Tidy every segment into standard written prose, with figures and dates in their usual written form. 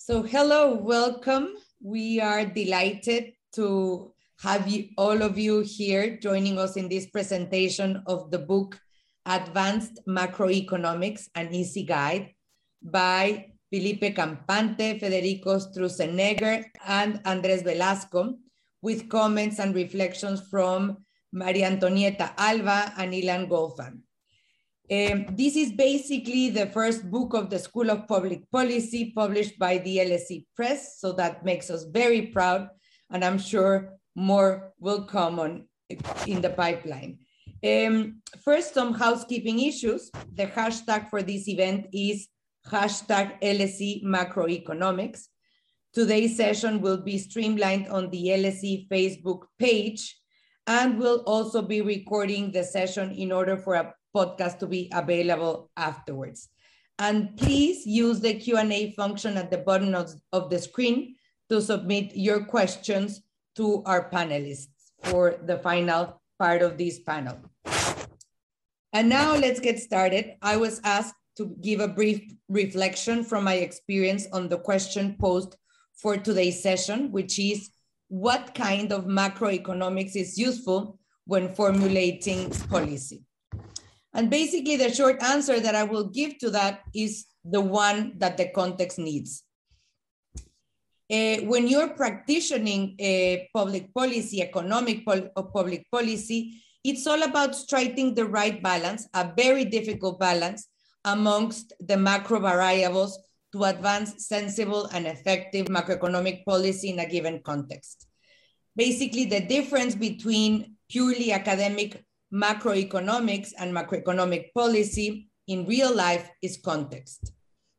So hello, welcome. We are delighted to have all of you here joining us in this presentation of the book Advanced Macroeconomics, an Easy Guide by Felipe Campante, Federico Stroessnegger, and Andres Velasco, with comments and reflections from Maria Antonieta Alba and Ilan Golfan. This is basically the first book of the School of Public Policy published by the LSE Press, so that makes us very proud, and I'm sure more will come on in the pipeline. First, some housekeeping issues. The hashtag for this event is hashtag LSE Macroeconomics. Today's session will be streamlined on the LSE Facebook page, and we'll also be recording the session in order for a podcast to be available afterwards. And please use the Q&A function at the bottom of the screen to submit your questions to our panelists for the final part of this panel. And now let's get started. I was asked to give a brief reflection from my experience on the question posed for today's session, which is, what kind of macroeconomics is useful when formulating policy? And basically the short answer that I will give to that is the one that the context needs. When you're practicing public policy, public policy, it's all about striking the right balance, a very difficult balance amongst the macro variables to advance sensible and effective macroeconomic policy in a given context. Basically, the difference between purely academic macroeconomics and macroeconomic policy in real life is context.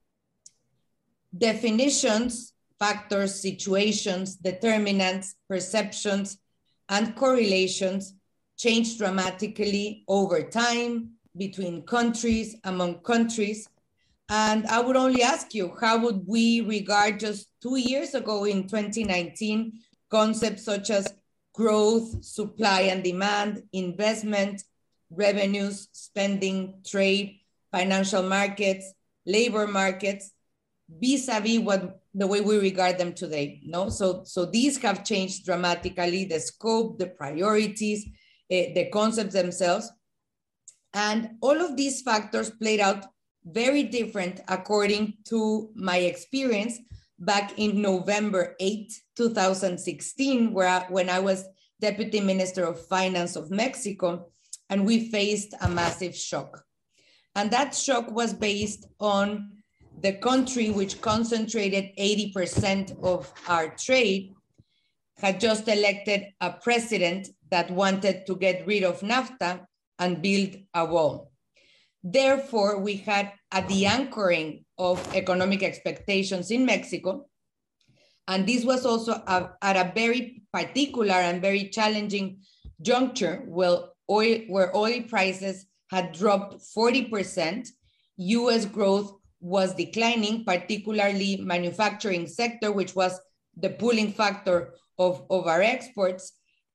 Definitions, factors, situations, determinants, perceptions, and correlations change dramatically over time, between countries, among countries. And I would only ask you, how would we regard just 2 years ago in 2019, concepts such as growth, supply and demand, investment, revenues, spending, trade, financial markets, labor markets, vis-a-vis the way we regard them today, no? So these have changed dramatically, the scope, the priorities, the concepts themselves. And all of these factors played out very different according to my experience back in November 8, 2016, when I was Deputy Minister of Finance of Mexico, and we faced a massive shock. And that shock was based on the country, which concentrated 80% of our trade, had just elected a president that wanted to get rid of NAFTA and build a wall. Therefore, we had a de-anchoring of economic expectations in Mexico. And this was also at a very particular and very challenging juncture where oil prices had dropped 40%, US growth was declining, particularly manufacturing sector, which was the pulling factor of our exports.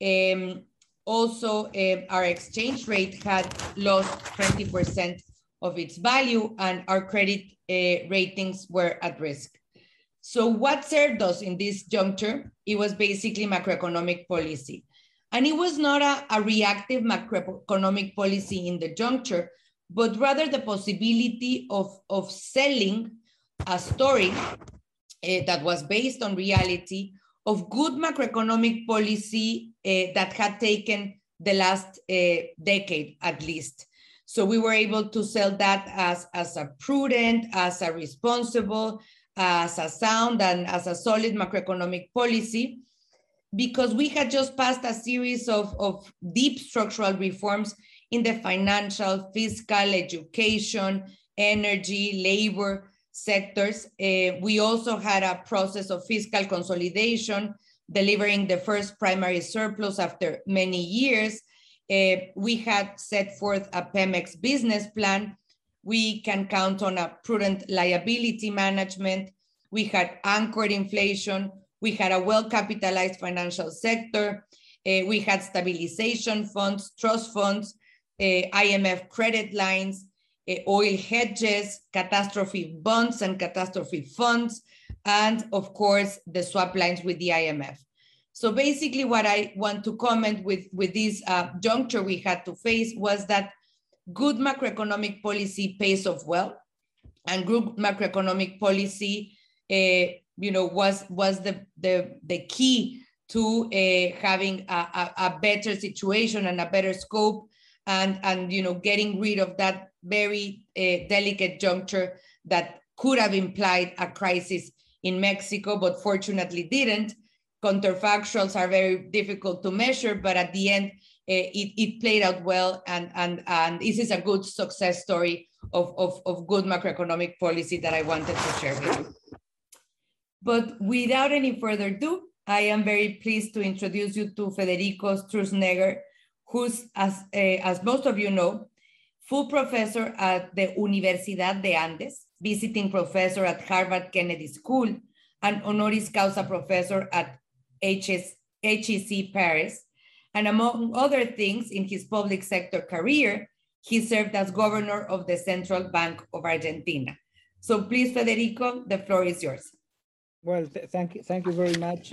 Also, our exchange rate had lost 20% of its value, and our credit ratings were at risk. So what served us in this juncture? It was basically macroeconomic policy. And it was not a reactive macroeconomic policy in the juncture, but rather the possibility of selling a story that was based on reality of good macroeconomic policy that had taken the last decade at least. So we were able to sell that as a prudent, as a responsible, as a sound and as a solid macroeconomic policy, because we had just passed a series of deep structural reforms in the financial, fiscal, education, energy, labor sectors. We also had a process of fiscal consolidation, delivering the first primary surplus after many years. We had set forth a Pemex business plan. We can count on a prudent liability management. We had anchored inflation. We had a well-capitalized financial sector. We had stabilization funds, trust funds, IMF credit lines, oil hedges, catastrophe bonds and catastrophe funds, and of course, the swap lines with the IMF. So basically what I want to comment with this juncture we had to face was that good macroeconomic policy pays off well, and good macroeconomic policy was the key to having a better situation and a better scope, and getting rid of that very delicate juncture that could have implied a crisis in Mexico, but fortunately didn't. Counterfactuals are very difficult to measure, but at the end, it played out well, and this is a good success story of good macroeconomic policy that I wanted to share with you. But without any further ado, I am very pleased to introduce you to Federico Stroessnegger, who's, as most of you know, full professor at the Universidad de Andes, visiting professor at Harvard Kennedy School, and honoris causa professor at HEC Paris. And among other things, in his public sector career, he served as governor of the Central Bank of Argentina. So please, Federico, the floor is yours. Well, thank you very much.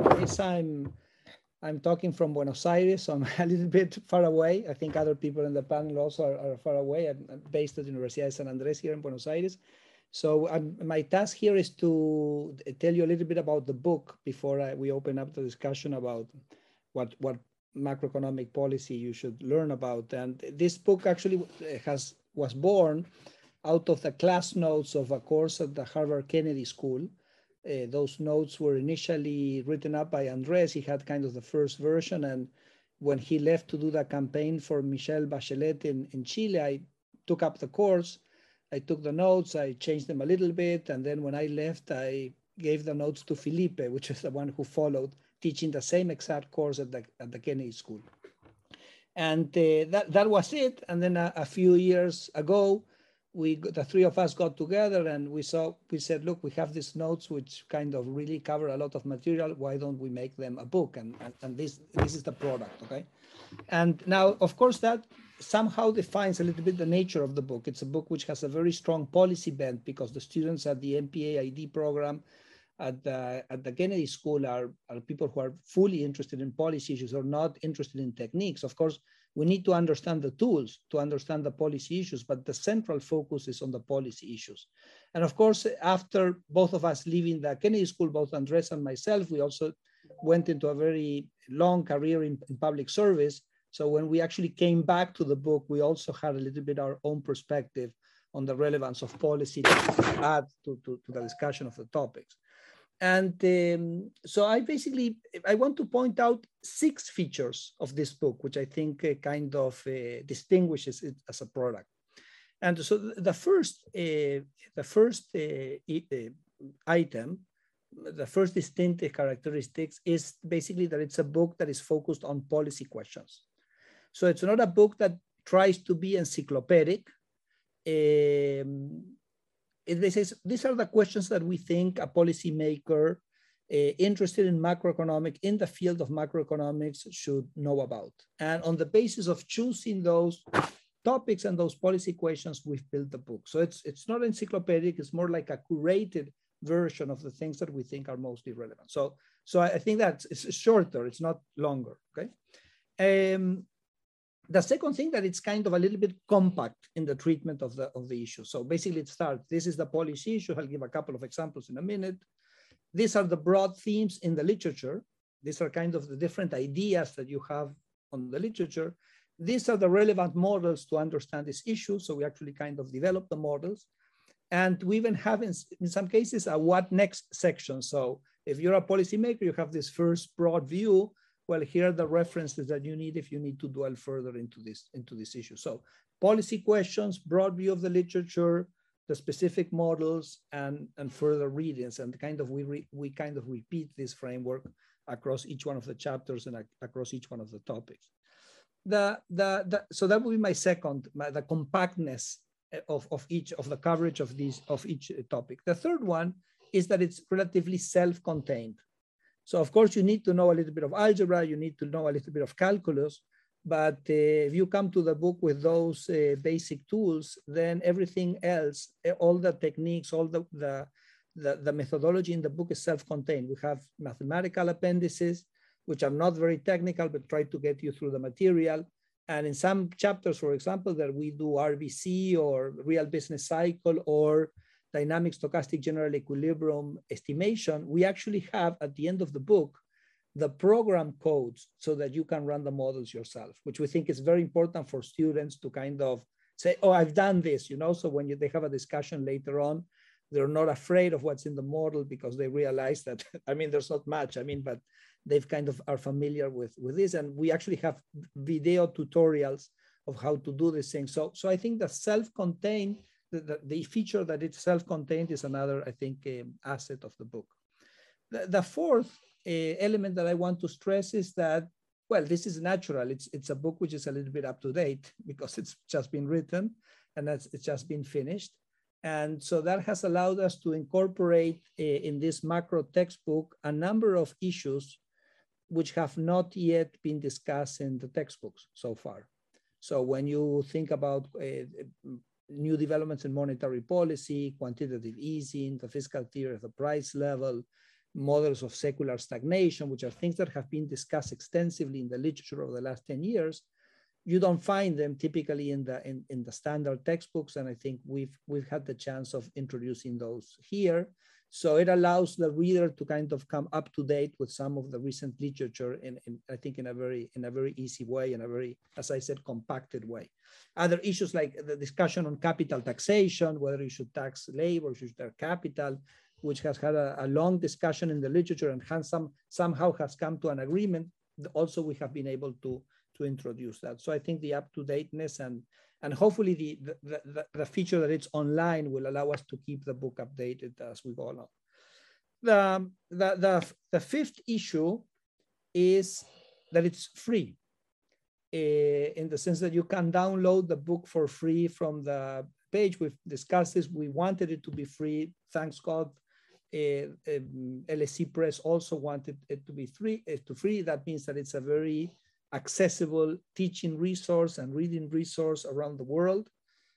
I'm talking from Buenos Aires, so I'm a little bit far away. I think other people in the panel also are far away. I'm based at the Universidad de San Andrés here in Buenos Aires. So my task here is to tell you a little bit about the book before we open up the discussion about what macroeconomic policy you should learn about. And this book actually was born out of the class notes of a course at the Harvard Kennedy School. Those notes were initially written up by Andres. He had kind of the first version. And when he left to do the campaign for Michelle Bachelet in Chile, I took up the course. I took the notes, I changed them a little bit. And then when I left, I gave the notes to Felipe, which is the one who followed, teaching the same exact course at the Kennedy School. And that was it. And then a few years ago, the three of us got together and we said, look, we have these notes which kind of really cover a lot of material. Why don't we make them a book? And this is the product, okay? And now, of course, that somehow defines a little bit the nature of the book. It's a book which has a very strong policy bent because the students at the MPA ID program at the Kennedy School are people who are fully interested in policy issues or not interested in techniques. Of course, we need to understand the tools to understand the policy issues, but the central focus is on the policy issues. And of course, after both of us leaving the Kennedy School, both Andres and myself, we also went into a very long career in public service. So when we actually came back to the book, we also had a little bit our own perspective on the relevance of policy to add to the discussion of the topics. And so I want to point out 6 features of this book, which I think kind of distinguishes it as a product. And so the first item, the first distinctive characteristics is basically that it's a book that is focused on policy questions. So it's not a book that tries to be encyclopedic. It says, these are the questions that we think a policymaker interested in the field of macroeconomics should know about. And on the basis of choosing those topics and those policy questions, we've built the book. So it's not encyclopedic, it's more like a curated version of the things that we think are mostly relevant. So I think that it's shorter, it's not longer, okay? The second thing that it's kind of a little bit compact in the treatment of the issue. So basically it starts, this is the policy issue. I'll give a couple of examples in a minute. These are the broad themes in the literature. These are kind of the different ideas that you have on the literature. These are the relevant models to understand this issue. So we actually kind of develop the models. And we even have, in some cases, a what next section. So if you're a policymaker, you have this first broad view. Well, here are the references that you need if you need to dwell further into this issue. So policy questions, broad view of the literature, the specific models, and further readings. And kind of we kind of repeat this framework across each one of the chapters and across each one of the topics. So that would be my second, the compactness of the coverage of each topic. The third one is that it's relatively self-contained. So of course you need to know a little bit of algebra, you need to know a little bit of calculus, but if you come to the book with those basic tools, then everything else, all the techniques, all the The methodology in the book is self-contained. We have mathematical appendices, which are not very technical, but try to get you through the material. And in some chapters, for example, that we do RBC or real business cycle or dynamic stochastic general equilibrium estimation, we actually have at the end of the book, the program codes so that you can run the models yourself, which we think is very important for students to kind of say, oh, I've done this, so when they have a discussion later on, they're not afraid of what's in the model because they realize that, there's not much, but they've kind of are familiar with this. And we actually have video tutorials of how to do this thing. So I think the self-contained, the feature that it's self-contained is another, I think, asset of the book. The fourth element that I want to stress is that, well, this is natural. It's a book which is a little bit up to date because it's just been written and it's just been finished. And so that has allowed us to incorporate in this macro textbook a number of issues which have not yet been discussed in the textbooks so far. So when you think about new developments in monetary policy, quantitative easing, the fiscal theory of the price level, models of secular stagnation, which are things that have been discussed extensively in the literature over the last 10 years, you don't find them typically in the standard textbooks. And I think we've had the chance of introducing those here. So it allows the reader to kind of come up to date with some of the recent literature I think in a very easy way, in a very, as I said, compacted way. Other issues like the discussion on capital taxation, whether you should tax labor, you should tax capital, which has had a long discussion in the literature and somehow has come to an agreement. Also, we have been able to introduce that. So I think the up-to-dateness and hopefully the feature that it's online will allow us to keep the book updated as we go along. The fifth issue is that it's free in the sense that you can download the book for free from the page. We've discussed this. We wanted it to be free. Thanks God. LSE Press also wanted it to be free. That means that it's a very accessible teaching resource and reading resource around the world.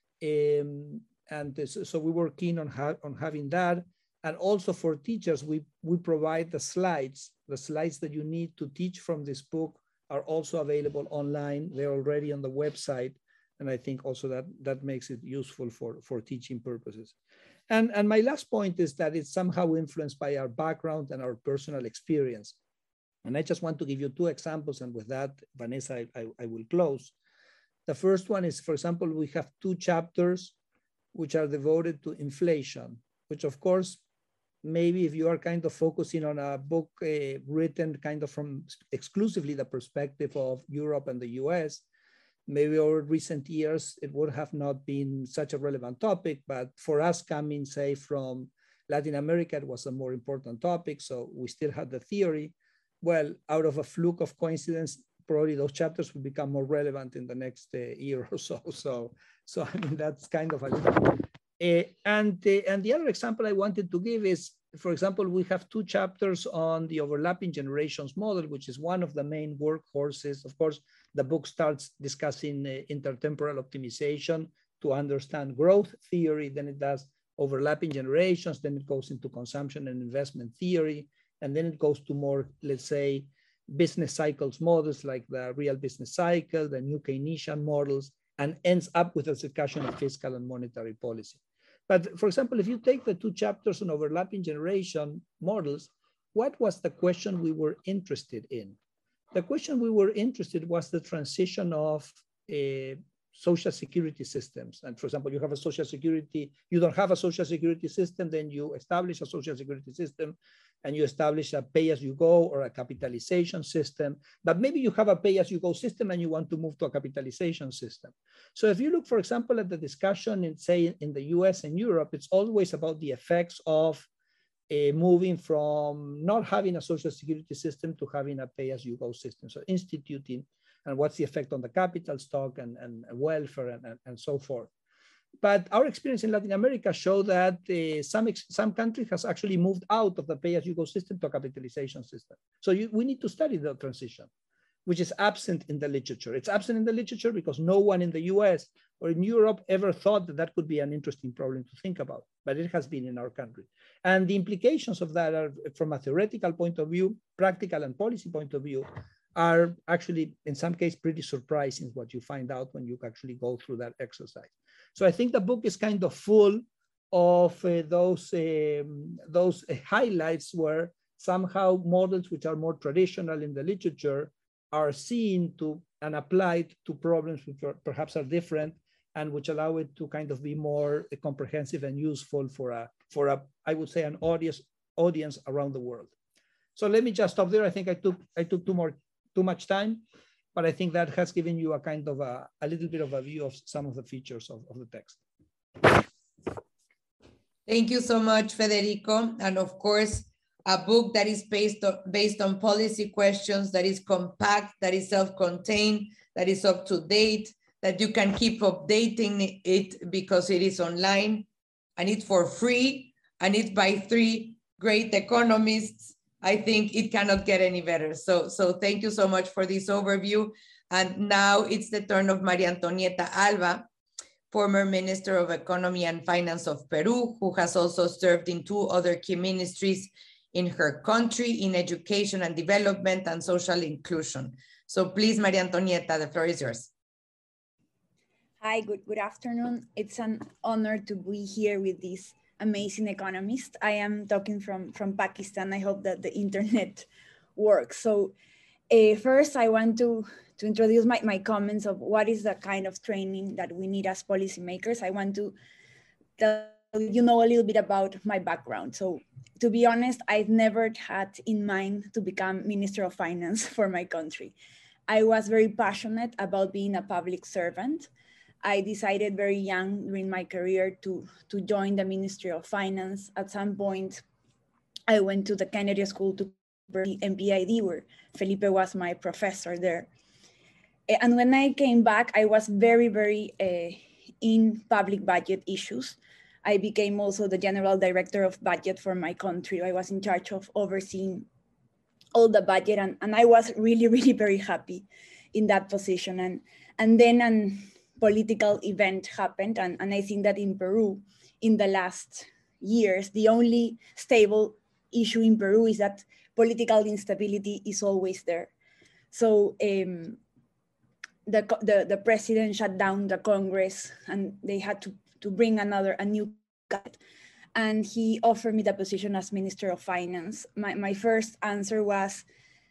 So we were keen on having that. And also for teachers, we provide the slides that you need to teach from this book are also available online. They're already on the website. And I think also that makes it useful for teaching purposes. And my last point is that it's somehow influenced by our background and our personal experience. And I just want to give you two examples. And with that, Vanessa, I will close. The first one is, for example, we have two chapters which are devoted to inflation, which of course, maybe if you are kind of focusing on a book written kind of from exclusively the perspective of Europe and the US, maybe over recent years, it would have not been such a relevant topic, but for us coming, say, from Latin America, it was a more important topic. So we still had the theory. Well, out of a fluke of coincidence, probably those chapters will become more relevant in the next year or so. So I mean, that's kind of a little. And the other example I wanted to give is, for example, we have two chapters on the overlapping generations model, which is one of the main workhorses. Of course, the book starts discussing intertemporal optimization to understand growth theory, then it does overlapping generations, then it goes into consumption and investment theory, and then it goes to more, let's say, business cycles models like the real business cycle, the new Keynesian models, and ends up with a discussion of fiscal and monetary policy. But for example, if you take the two chapters on overlapping generation models, what was the question we were interested in? The question we were interested in was the transition of social security systems. And for example, you have a social security, you don't have a social security system, then you establish a social security system and you establish a pay-as-you-go or a capitalization system. But maybe you have a pay-as-you-go system and you want to move to a capitalization system. So if you look, for example, at the discussion in, say, in the US and Europe, it's always about the effects of moving from not having a social security system to having a pay-as-you-go system. So instituting, and what's the effect on the capital stock and welfare and so forth. But our experience in Latin America showed that some countries has actually moved out of the pay-as-you-go system to a capitalization system. So we need to study the transition. which is absent in the literature. It's absent in the literature because no one in the US or in Europe ever thought that that could be an interesting problem to think about, but it has been in our country. And the implications of that are, from a theoretical point of view, practical and policy point of view, are actually, in some cases, pretty surprising what you find out when you actually go through that exercise. So I think the book is kind of full of those highlights where somehow models which are more traditional in the literature are seen to and applied to problems which perhaps are different and which allow it to kind of be more comprehensive and useful for a I would say, an audience around the world. So let me just stop there. I think I took too much time, but I think that has given you a kind of a little bit of a view of some of the features of the text. Thank you so much, Federico. And of course, a book that is based on policy questions, that is compact, that is self-contained, that is up to date, that you can keep updating it because it is online and it's for free and it's by 3 great economists. I think it cannot get any better. So thank you so much for this overview. And now it's the turn of Maria Antonieta Alba, former Minister of Economy and Finance of Peru, who has also served in 2 other key ministries in her country, in education and development and social inclusion. So please, Maria Antonieta, the floor is yours. Hi, good afternoon. It's an honor to be here with this amazing economist. I am talking from Pakistan. I hope that the internet works. So first I want to introduce my comments of what is the kind of training that we need as policymakers. I want to tell you a little bit about my background. So to be honest, I've never had in mind to become Minister of Finance for my country. I was very passionate about being a public servant. I decided very young during my career to join the Ministry of Finance. At some point, I went to the Kennedy School to study MPID, where Felipe was my professor there. And when I came back, I was very, very in public budget issues. I became also the General Director of Budget for my country. I was in charge of overseeing all the budget, and I was really, really very happy in that position. And then an political event happened, and I think that in Peru, in the last years, the only stable issue in Peru is that political instability is always there. So the president shut down the Congress, and they had to bring a new guy. And he offered me the position as Minister of Finance. My first answer was,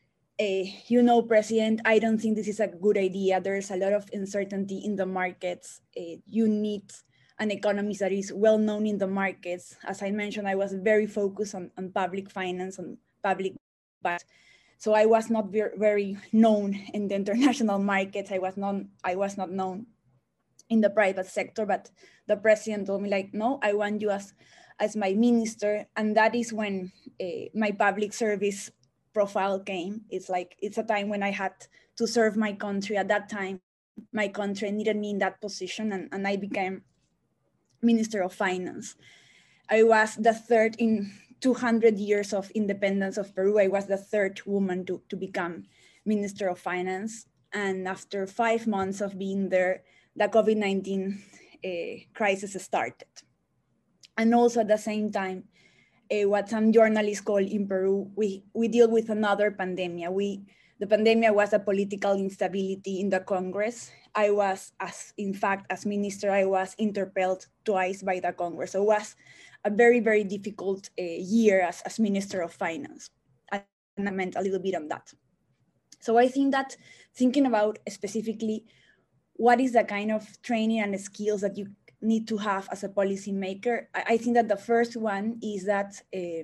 President, I don't think this is a good idea. There's a lot of uncertainty in the markets. You need an economist that is well known in the markets. As I mentioned, I was very focused on public finance and public budget. So I was not very known in the international markets. I was not known in the private sector, but the president told me, like, no, I want you as my minister. And that is when my public service profile came. It's a time when I had to serve my country. At that time, my country needed me in that position, and I became Minister of Finance. I was the third in 200 years of independence of Peru. I was the third woman to become Minister of Finance. And after 5 months of being there, the COVID-19 crisis started. And also at the same time, what some journalists call in Peru, we deal with another pandemic. The pandemic was a political instability in the Congress. I was, as minister, I was interpelled twice by the Congress. So it was a very, very difficult year as Minister of Finance. And I meant a little bit on that. So I think that thinking about specifically what is the kind of training and skills that you need to have as a policymaker, I think that the first one is that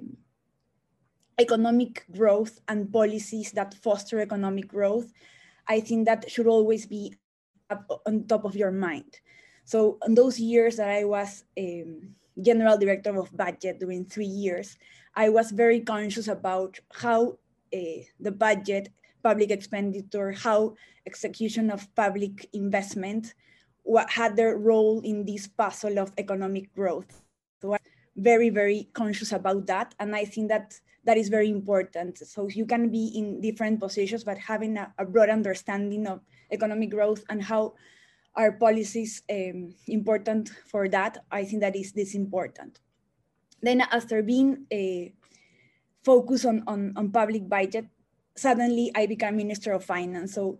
economic growth and policies that foster economic growth, I think that should always be up on top of your mind. So in those years that I was General Director of Budget during 3 years, I was very conscious about how the budget, public expenditure, how execution of public investment, what had their role in this puzzle of economic growth. So very, very conscious about that. And I think that that is very important. So you can be in different positions, but having a broad understanding of economic growth and how our policies important for that, I think that is this important. Then after being focused on public budget, suddenly I became Minister of Finance. So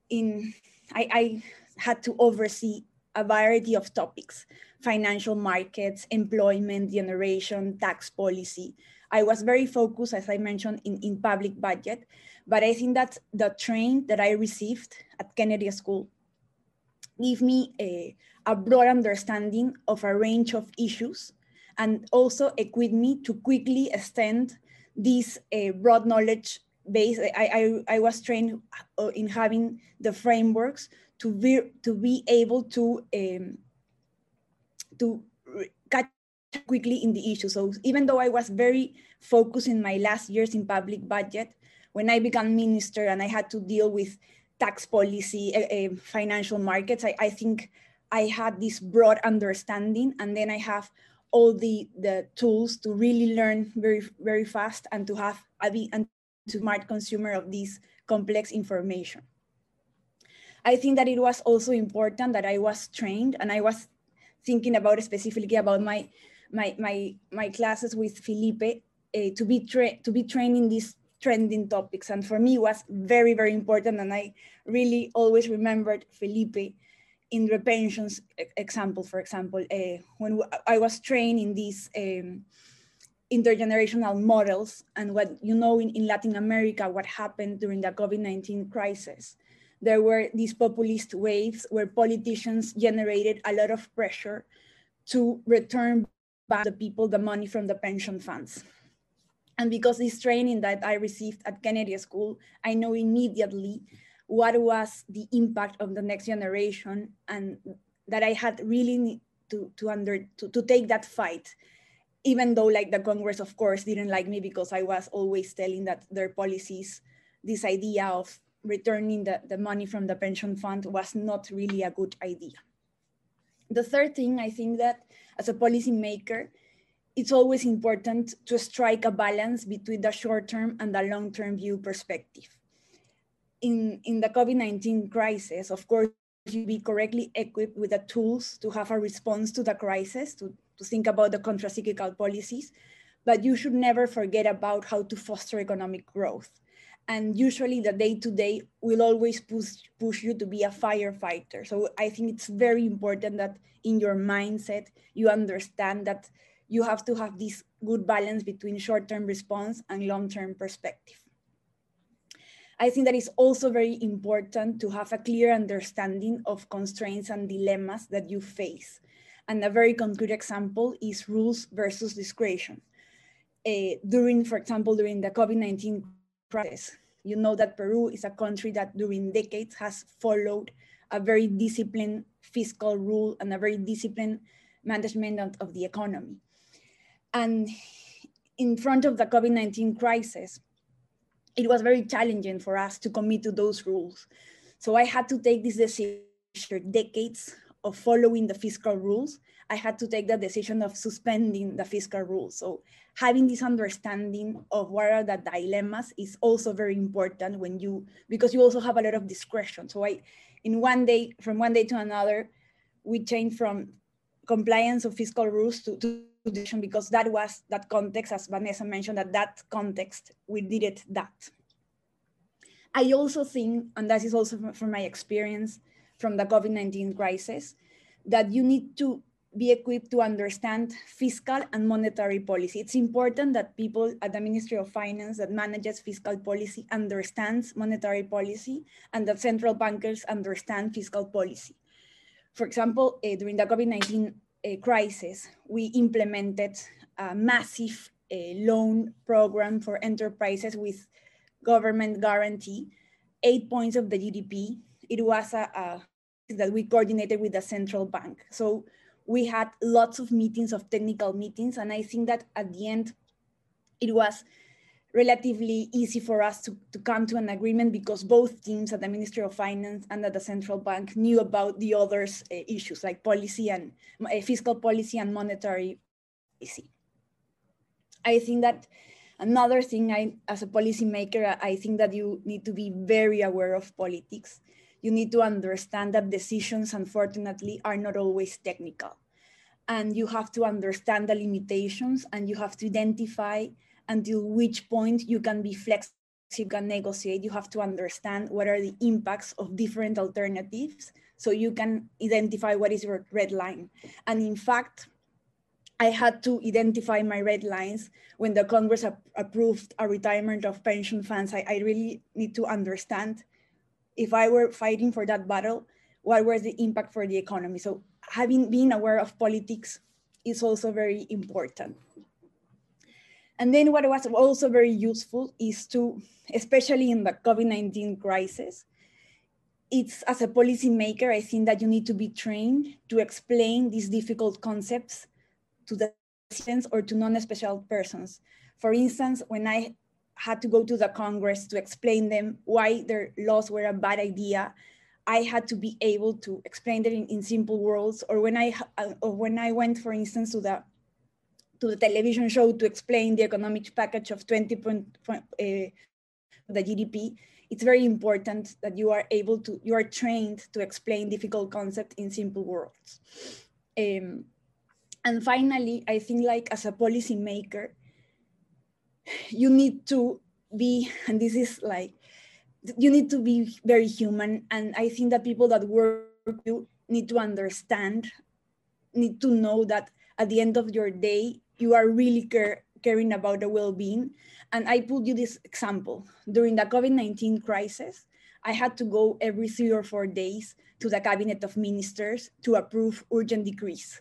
I had to oversee a variety of topics: financial markets, employment generation, tax policy. I was very focused, as I mentioned, in public budget, but I think that the training that I received at Kennedy School gave me a broad understanding of a range of issues, and also equipped me to quickly extend this broad knowledge base. I was trained in having the frameworks to be able to catch quickly in the issue. So even though I was very focused in my last years in public budget, when I became minister and I had to deal with tax policy, financial markets, I think I had this broad understanding, and then I have all the tools to really learn very, very fast and to have a smart consumer of this complex information. I think that it was also important that I was trained, and I was thinking about specifically about my classes with Felipe to be trained in these trending topics. And for me, it was very, very important. And I really always remembered Felipe in the pensions example, for example, when I was trained in these intergenerational models, and what you know in Latin America, what happened during the COVID-19 crisis. There were these populist waves where politicians generated a lot of pressure to return back to the people the money from the pension funds. And because this training that I received at Kennedy School, I know immediately what was the impact of the next generation, and that I had really to take that fight, even though like the Congress, of course, didn't like me because I was always telling that their policies, this idea of returning the money from the pension fund was not really a good idea. The third thing, I think that as a policymaker, it's always important to strike a balance between the short-term and the long-term view perspective. In the COVID-19 crisis, of course, you be correctly equipped with the tools to have a response to the crisis, to think about the contracyclical policies, but you should never forget about how to foster economic growth. And usually the day-to-day will always push you to be a firefighter. So I think it's very important that in your mindset, you understand that you have to have this good balance between short-term response and long-term perspective. I think that it's also very important to have a clear understanding of constraints and dilemmas that you face. And a very concrete example is rules versus discretion. For example, during the COVID-19 crisis, you know that Peru is a country that during decades has followed a very disciplined fiscal rule and a very disciplined management of the economy. And in front of the COVID-19 crisis, it was very challenging for us to commit to those rules. So I had to take this decision after decades of following the fiscal rules. I had to take the decision of suspending the fiscal rules. So having this understanding of what are the dilemmas is also very important because you also have a lot of discretion. So from one day to another, we changed from compliance of fiscal rules to decision, because that was that context, as Vanessa mentioned, that context, we needed that. I also think, and that is also from my experience from the COVID-19 crisis, that you need to be equipped to understand fiscal and monetary policy. It's important that people at the Ministry of Finance that manages fiscal policy understands monetary policy, and that central bankers understand fiscal policy. For example, during the COVID-19 crisis, we implemented a massive loan program for enterprises with government guarantee, 8 points of the GDP. It was that we coordinated with the central bank. So we had lots of meetings, of technical meetings, and I think that at the end, it was relatively easy for us to come to an agreement, because both teams at the Ministry of Finance and at the central bank knew about the others' issues, like policy and fiscal policy and monetary policy. I think that another thing, as a policymaker, I think that you need to be very aware of politics. You need to understand that decisions, unfortunately, are not always technical. And you have to understand the limitations, and you have to identify until which point you can be flexible, you can negotiate. You have to understand what are the impacts of different alternatives so you can identify what is your red line. And in fact, I had to identify my red lines when the Congress approved a retirement of pension funds. I really need to understand, if I were fighting for that battle, what was the impact for the economy? So being aware of politics is also very important. And then what was also very useful is to, especially in the COVID-19 crisis, it's, as a policymaker, I think that you need to be trained to explain these difficult concepts to the citizens or to non-special persons. For instance, when I had to go to the Congress to explain them why their laws were a bad idea, I had to be able to explain them in simple words. Or when I went, for instance, to the television show to explain the economic package of 20% the GDP, it's very important that you are trained to explain difficult concepts in simple words. And finally, I think, like, as a policymaker, you need to be, and this is like, you need to be very human. And I think that people that work with you need to understand, need to know that at the end of your day, you are really caring about the well-being. And I put you this example. During the COVID-19 crisis, I had to go every 3 or 4 days to the Cabinet of Ministers to approve urgent decrees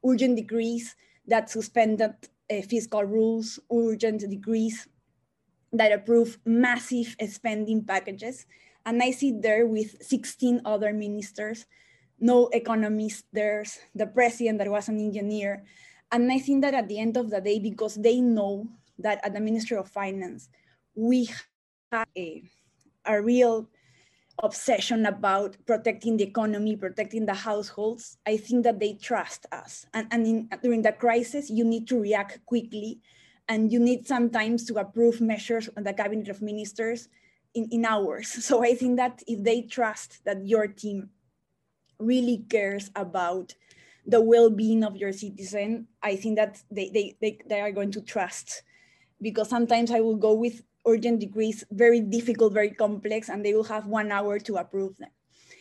that suspended fiscal rules, urgent decrees that approve massive spending packages. And I sit there with 16 other ministers, no economists, there's the president that was an engineer. And I think that at the end of the day, because they know that at the Ministry of Finance, we have a real obsession about protecting the economy, protecting the households, I think that they trust us. And during the crisis, you need to react quickly, and you need sometimes to approve measures on the Cabinet of Ministers in hours. So I think that if they trust that your team really cares about the well-being of your citizen, I think that they are going to trust, because sometimes I will go with urgent decrees, very difficult, very complex, and they will have 1 hour to approve them.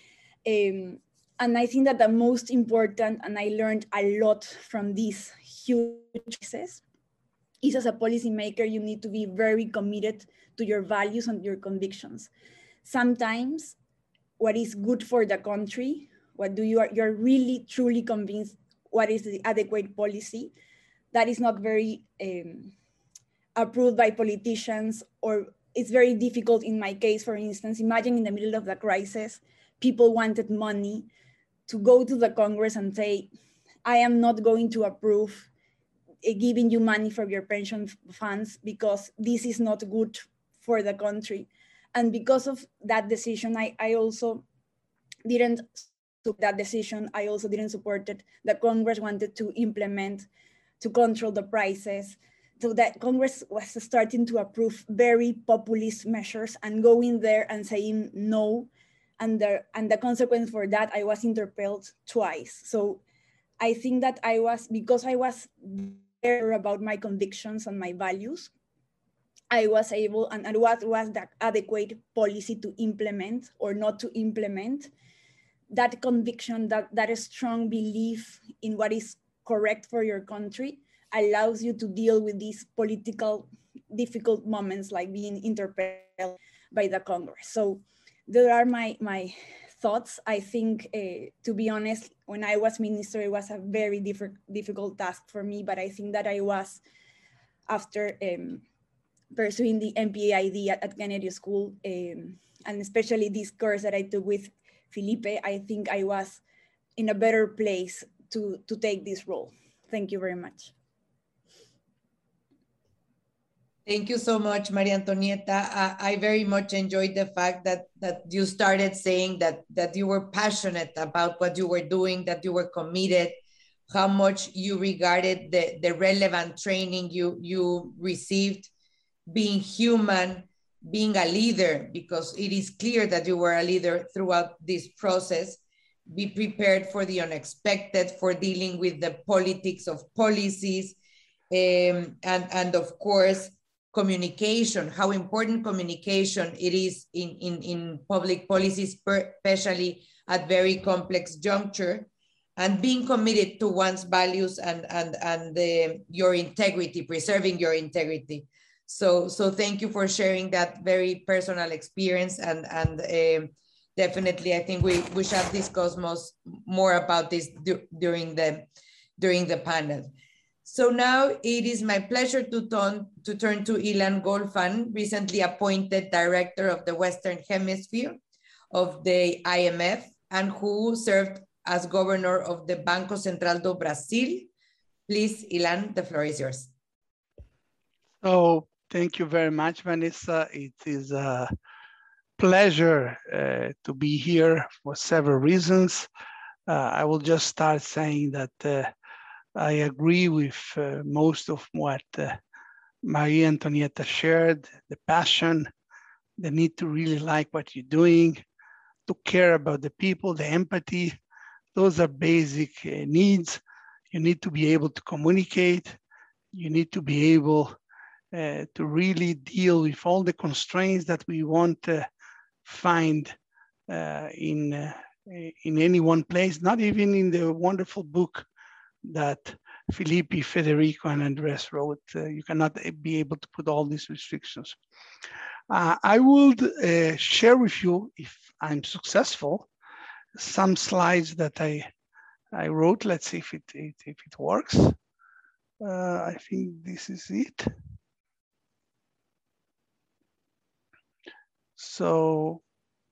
And I think that the most important, and I learned a lot from these huge crises, is, as a policymaker, you need to be very committed to your values and your convictions. Sometimes what is good for the country, you're really truly convinced what is the adequate policy, that is not very approved by politicians, or it's very difficult. In my case, for instance, imagine in the middle of the crisis, people wanted money to go to the Congress and say, I am not going to approve giving you money for your pension funds because this is not good for the country. And because of that decision, I also didn't support that decision. I also didn't support it. The Congress wanted to implement, to control the prices. So that Congress was starting to approve very populist measures and going there and saying no. And the consequence for that, I was interpelled twice. So I think that because I was there about my convictions and my values, I was able, and what was the adequate policy to implement or not to implement, that conviction, that strong belief in what is correct for your country allows you to deal with these political difficult moments, like being interpelled by the Congress. So there are my thoughts. I think, to be honest, when I was minister, it was a very difficult task for me, but I think that I was, after pursuing the MPAID at Kennedy School, and especially this course that I took with Felipe, I think I was in a better place to take this role. Thank you very much. Thank you so much, Maria Antonieta. I very much enjoyed the fact that you started saying that you were passionate about what you were doing, that you were committed, how much you regarded the relevant training you received, being human, being a leader, because it is clear that you were a leader throughout this process. Be prepared for the unexpected, for dealing with the politics of policies, and of course, communication, how important communication it is in public policies, especially at very complex juncture, and being committed to one's values and your integrity, preserving your integrity. So thank you for sharing that very personal experience, and definitely I think we shall discuss more about this during the panel. So now it is my pleasure to turn to Ilan Golfan, recently appointed Director of the Western Hemisphere of the IMF, and who served as Governor of the Banco Central do Brasil. Please, Ilan, the floor is yours. So thank you very much, Vanessa. It is a pleasure to be here for several reasons. I will just start saying that I agree with most of what Maria Antonieta shared, the passion, the need to really like what you're doing, to care about the people, the empathy. Those are basic needs. You need to be able to communicate. You need to be able to really deal with all the constraints that we want to find in any one place, not even in the wonderful book that Felipe, Federico, and Andres wrote. You cannot be able to put all these restrictions. I would share with you, if I'm successful, some slides that I wrote. Let's see if it works. I think this is it. So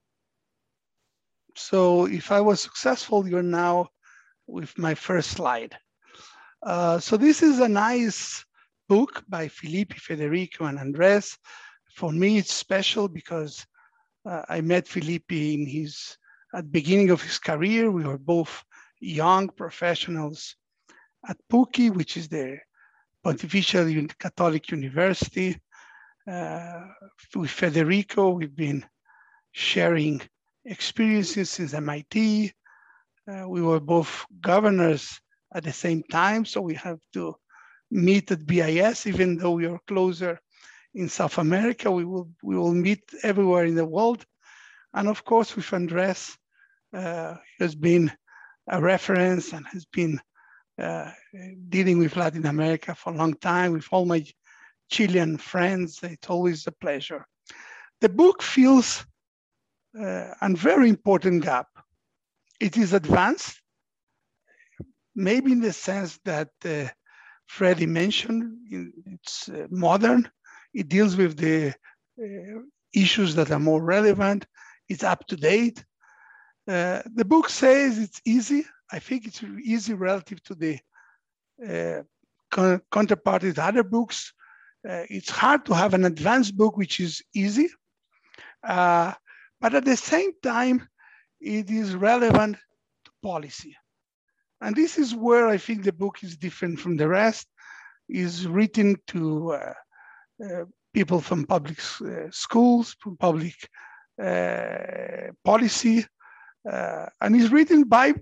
if I was successful, you're now with my first slide. So this is a nice book by Felipe, Federico, and Andres. For me, it's special because I met Felipe at the beginning of his career. We were both young professionals at PUC, which is the Pontifical Catholic University. With Federico, we've been sharing experiences since MIT. We were both governors at the same time, so we have to meet at BIS, even though we are closer in South America. We will meet everywhere in the world. And of course, with Andres, has been a reference and has been dealing with Latin America for a long time. With all my Chilean friends, it's always a pleasure. The book fills a very important gap. It is advanced, maybe in the sense that Freddie mentioned. It's modern. It deals with the issues that are more relevant. It's up to date. The book says it's easy. I think it's easy relative to the counterparts to other books. It's hard to have an advanced book which is easy, but at the same time, it is relevant to policy. And this is where I think the book is different from the rest. It's written to people from public schools, from public policy, and it's written by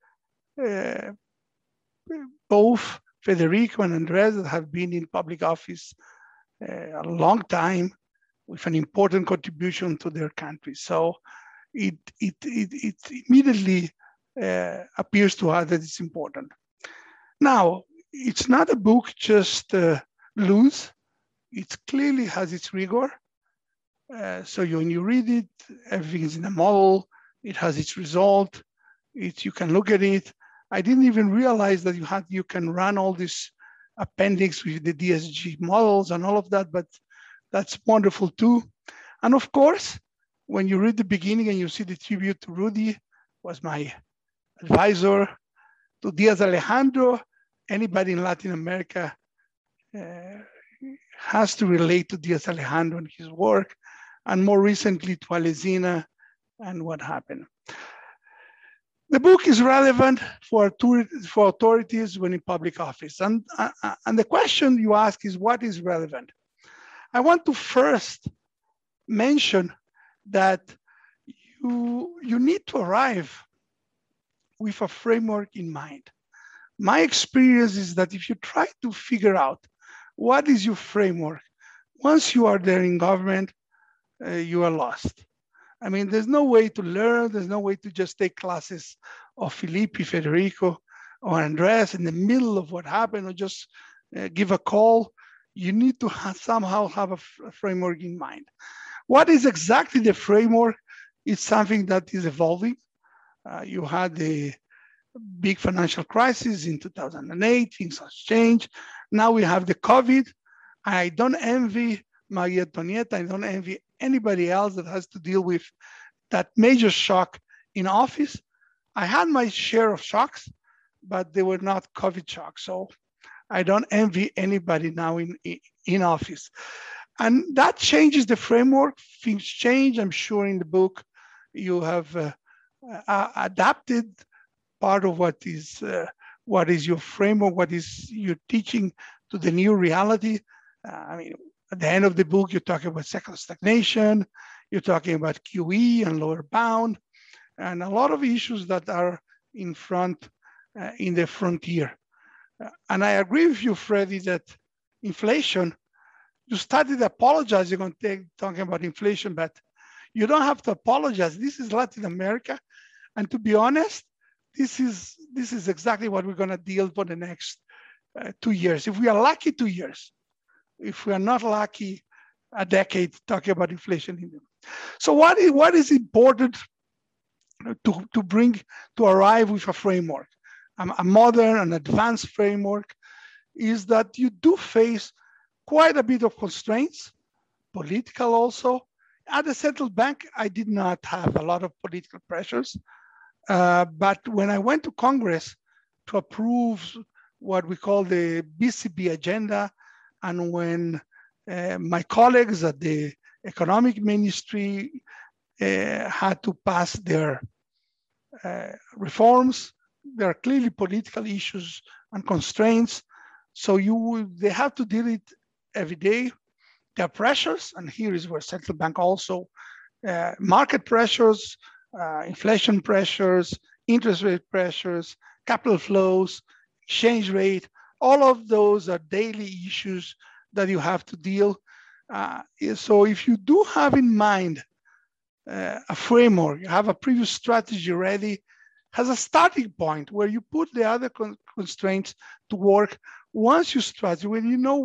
both Federico and Andres that have been in public office a long time with an important contribution to their country. So it immediately appears to us that it's important. Now, it's not a book just loose. It clearly has its rigor. So when you read it, everything is in a model. It has its result. You can look at it. I didn't even realize that you can run all this appendix with the DSG models and all of that, but that's wonderful too. And of course, when you read the beginning and you see the tribute to Rudy, was my advisor, to Diaz Alejandro. Anybody in Latin America has to relate to Diaz Alejandro and his work, and more recently to Alesina and what happened. The book is relevant for authorities when in public office. And the question you ask is, what is relevant? I want to first mention that you need to arrive with a framework in mind. My experience is that if you try to figure out what is your framework, once you are there in government, you are lost. I mean, there's no way to learn. There's no way to just take classes of Felipe, Federico, or Andres in the middle of what happened, or just give a call. You need to somehow have a framework in mind. What is exactly the framework? It's something that is evolving. You had the big financial crisis in 2008, things have changed. Now we have the COVID. I don't envy Maria Antonieta, I don't envy anybody else that has to deal with that major shock in office. I had my share of shocks, but they were not COVID shocks. So I don't envy anybody now in office. And that changes the framework. Things change. I'm sure in the book you have adapted part of what is your framework, what is your teaching to the new reality. I mean, at the end of the book, you're talking about secular stagnation, you're talking about QE and lower bound, and a lot of issues that are in front, in the frontier. And I agree with you, Freddie, that inflation, you started apologizing on talking about inflation, but you don't have to apologize. This is Latin America. And to be honest, this is exactly what we're gonna deal for the next 2 years. If we are lucky, 2 years. If we are not lucky, a decade talking about inflation. So what is important to arrive with a framework, a modern and advanced framework, is that you do face quite a bit of constraints, political also. At the central bank, I did not have a lot of political pressures, but when I went to Congress to approve what we call the BCB agenda, and when my colleagues at the economic ministry had to pass their reforms, there are clearly political issues and constraints. So they have to deal it every day. There are pressures, and here is where central bank also, market pressures, inflation pressures, interest rate pressures, capital flows, exchange rate, all of those are daily issues that you have to deal. So if you do have in mind a framework, you have a previous strategy ready, has a starting point where you put the other constraints to work. Once you strategy, when you know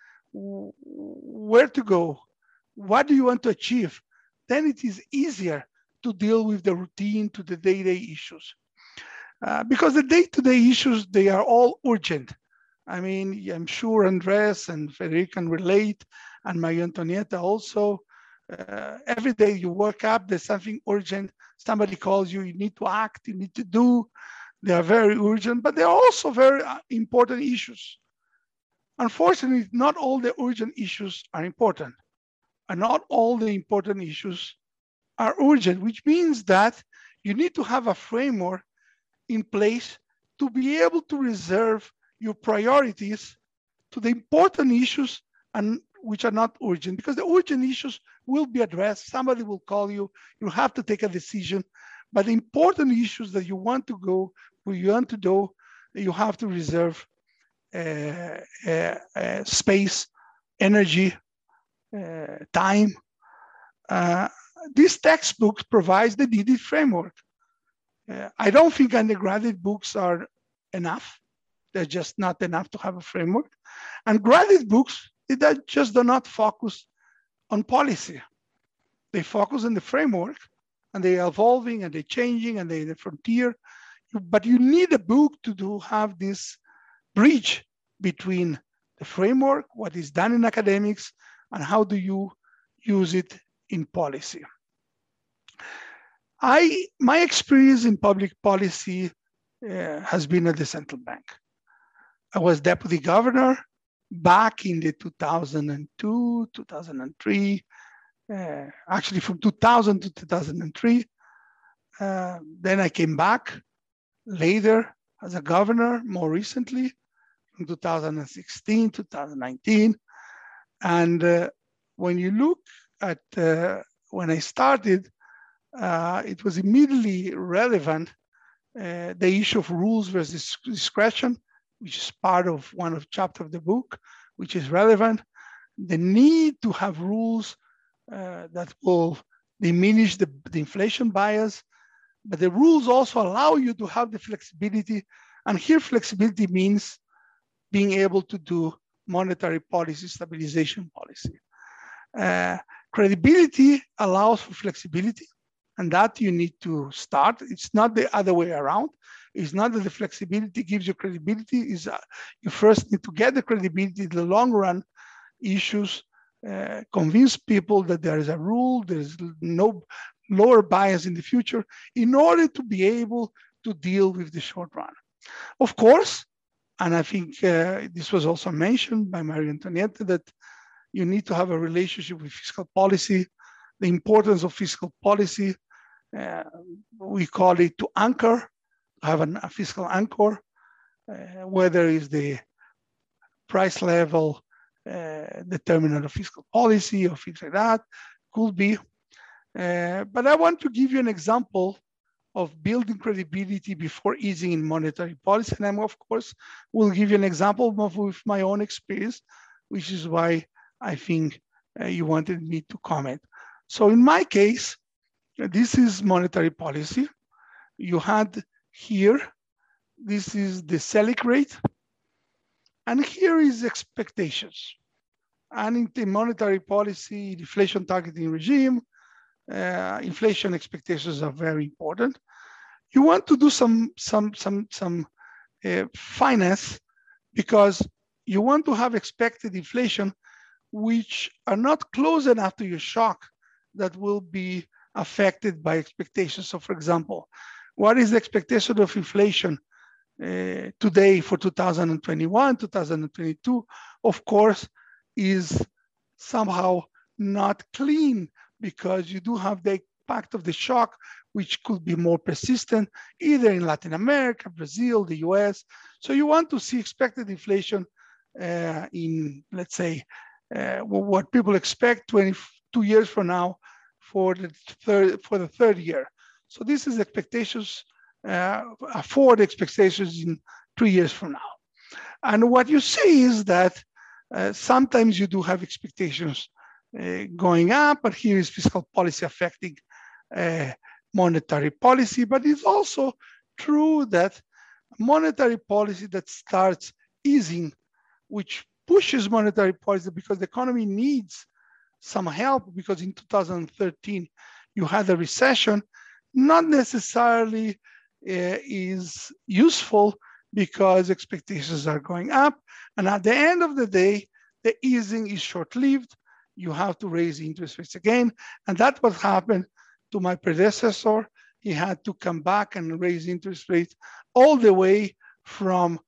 where to go, what do you want to achieve, then it is easier to deal with the routine, to the day-to-day issues. Because the day-to-day issues, they are all urgent. I mean, I'm sure Andres and Federico can relate, and Maria Antonieta also. Every day you wake up, there's something urgent. Somebody calls you, you need to act, you need to do. They are very urgent, but they're also very important issues. Unfortunately, not all the urgent issues are important, and not all the important issues are urgent, which means that you need to have a framework in place to be able to reserve your priorities to the important issues and which are not urgent, because the urgent issues will be addressed. Somebody will call you, you have to take a decision, but the important issues that you want to go, where you want to do, you have to reserve space, energy, time. This textbook provides the needed framework. I don't think undergraduate books are enough. They're just not enough to have a framework. And graduate books, they just do not focus on policy. They focus on the framework, and they're evolving, and they're changing, and they're the frontier. But you need a book to have this bridge between the framework, what is done in academics, and how do you use it in policy. My experience in public policy has been at the central bank. I was deputy governor back in the 2002, 2003, actually from 2000 to 2003. Then I came back later as a governor, more recently, in 2016, 2019. And when you look at when I started, it was immediately relevant, the issue of rules versus discretion, which is part of one of chapter of the book, which is relevant. The need to have rules that will diminish the inflation bias, but the rules also allow you to have the flexibility. And here flexibility means being able to do monetary policy, stabilization policy. Credibility allows for flexibility, and that you need to start. It's not the other way around. It's not that the flexibility gives you credibility. You first need to get the credibility in the long run issues, convince people that there is a rule, there's no lower bias in the future in order to be able to deal with the short run. Of course, and I think this was also mentioned by Maria Antonietta, that you need to have a relationship with fiscal policy, the importance of fiscal policy. We call it to anchor, have a fiscal anchor, whether it's the price level, determinant of fiscal policy or things like that, could be. But I want to give you an example of building credibility before easing in monetary policy. And I, of course, will give you an example with my own experience, which is why I think you wanted me to comment. So in my case, this is monetary policy. You had here, this is the Selic rate, and here is expectations. And in the monetary policy, inflation targeting regime, inflation expectations are very important. You want to do some finance because you want to have expected inflation which are not close enough to your shock that will be affected by expectations. So for example, what is the expectation of inflation today for 2021, 2022? Of course, is somehow not clean because you do have the impact of the shock, which could be more persistent, either in Latin America, Brazil, the US. So you want to see expected inflation in, let's say, what people expect 22 years from now for the third year. So this is expectations, forward expectations in 3 years from now. And what you see is that sometimes you do have expectations going up, but here is fiscal policy affecting monetary policy. But it's also true that monetary policy that starts easing, which pushes monetary policy because the economy needs some help, because in 2013 you had a recession, not necessarily is useful because expectations are going up. And at the end of the day, the easing is short-lived. You have to raise interest rates again. And that's what happened to my predecessor. He had to come back and raise interest rates all the way from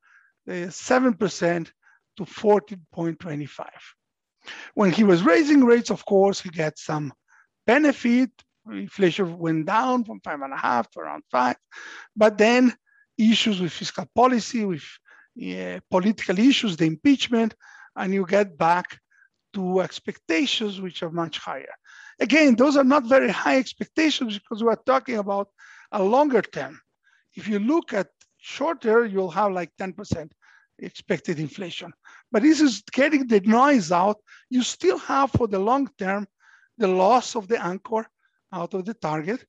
7% to 14.25. When he was raising rates, of course, he got some benefit. Inflation went down from 5.5 to around 5. But then issues with fiscal policy, with political issues, the impeachment, and you get back to expectations which are much higher. Again, those are not very high expectations because we're talking about a longer term. If you look at shorter, you'll have like 10% expected inflation. But this is getting the noise out. You still have for the long term, the loss of the anchor out of the target.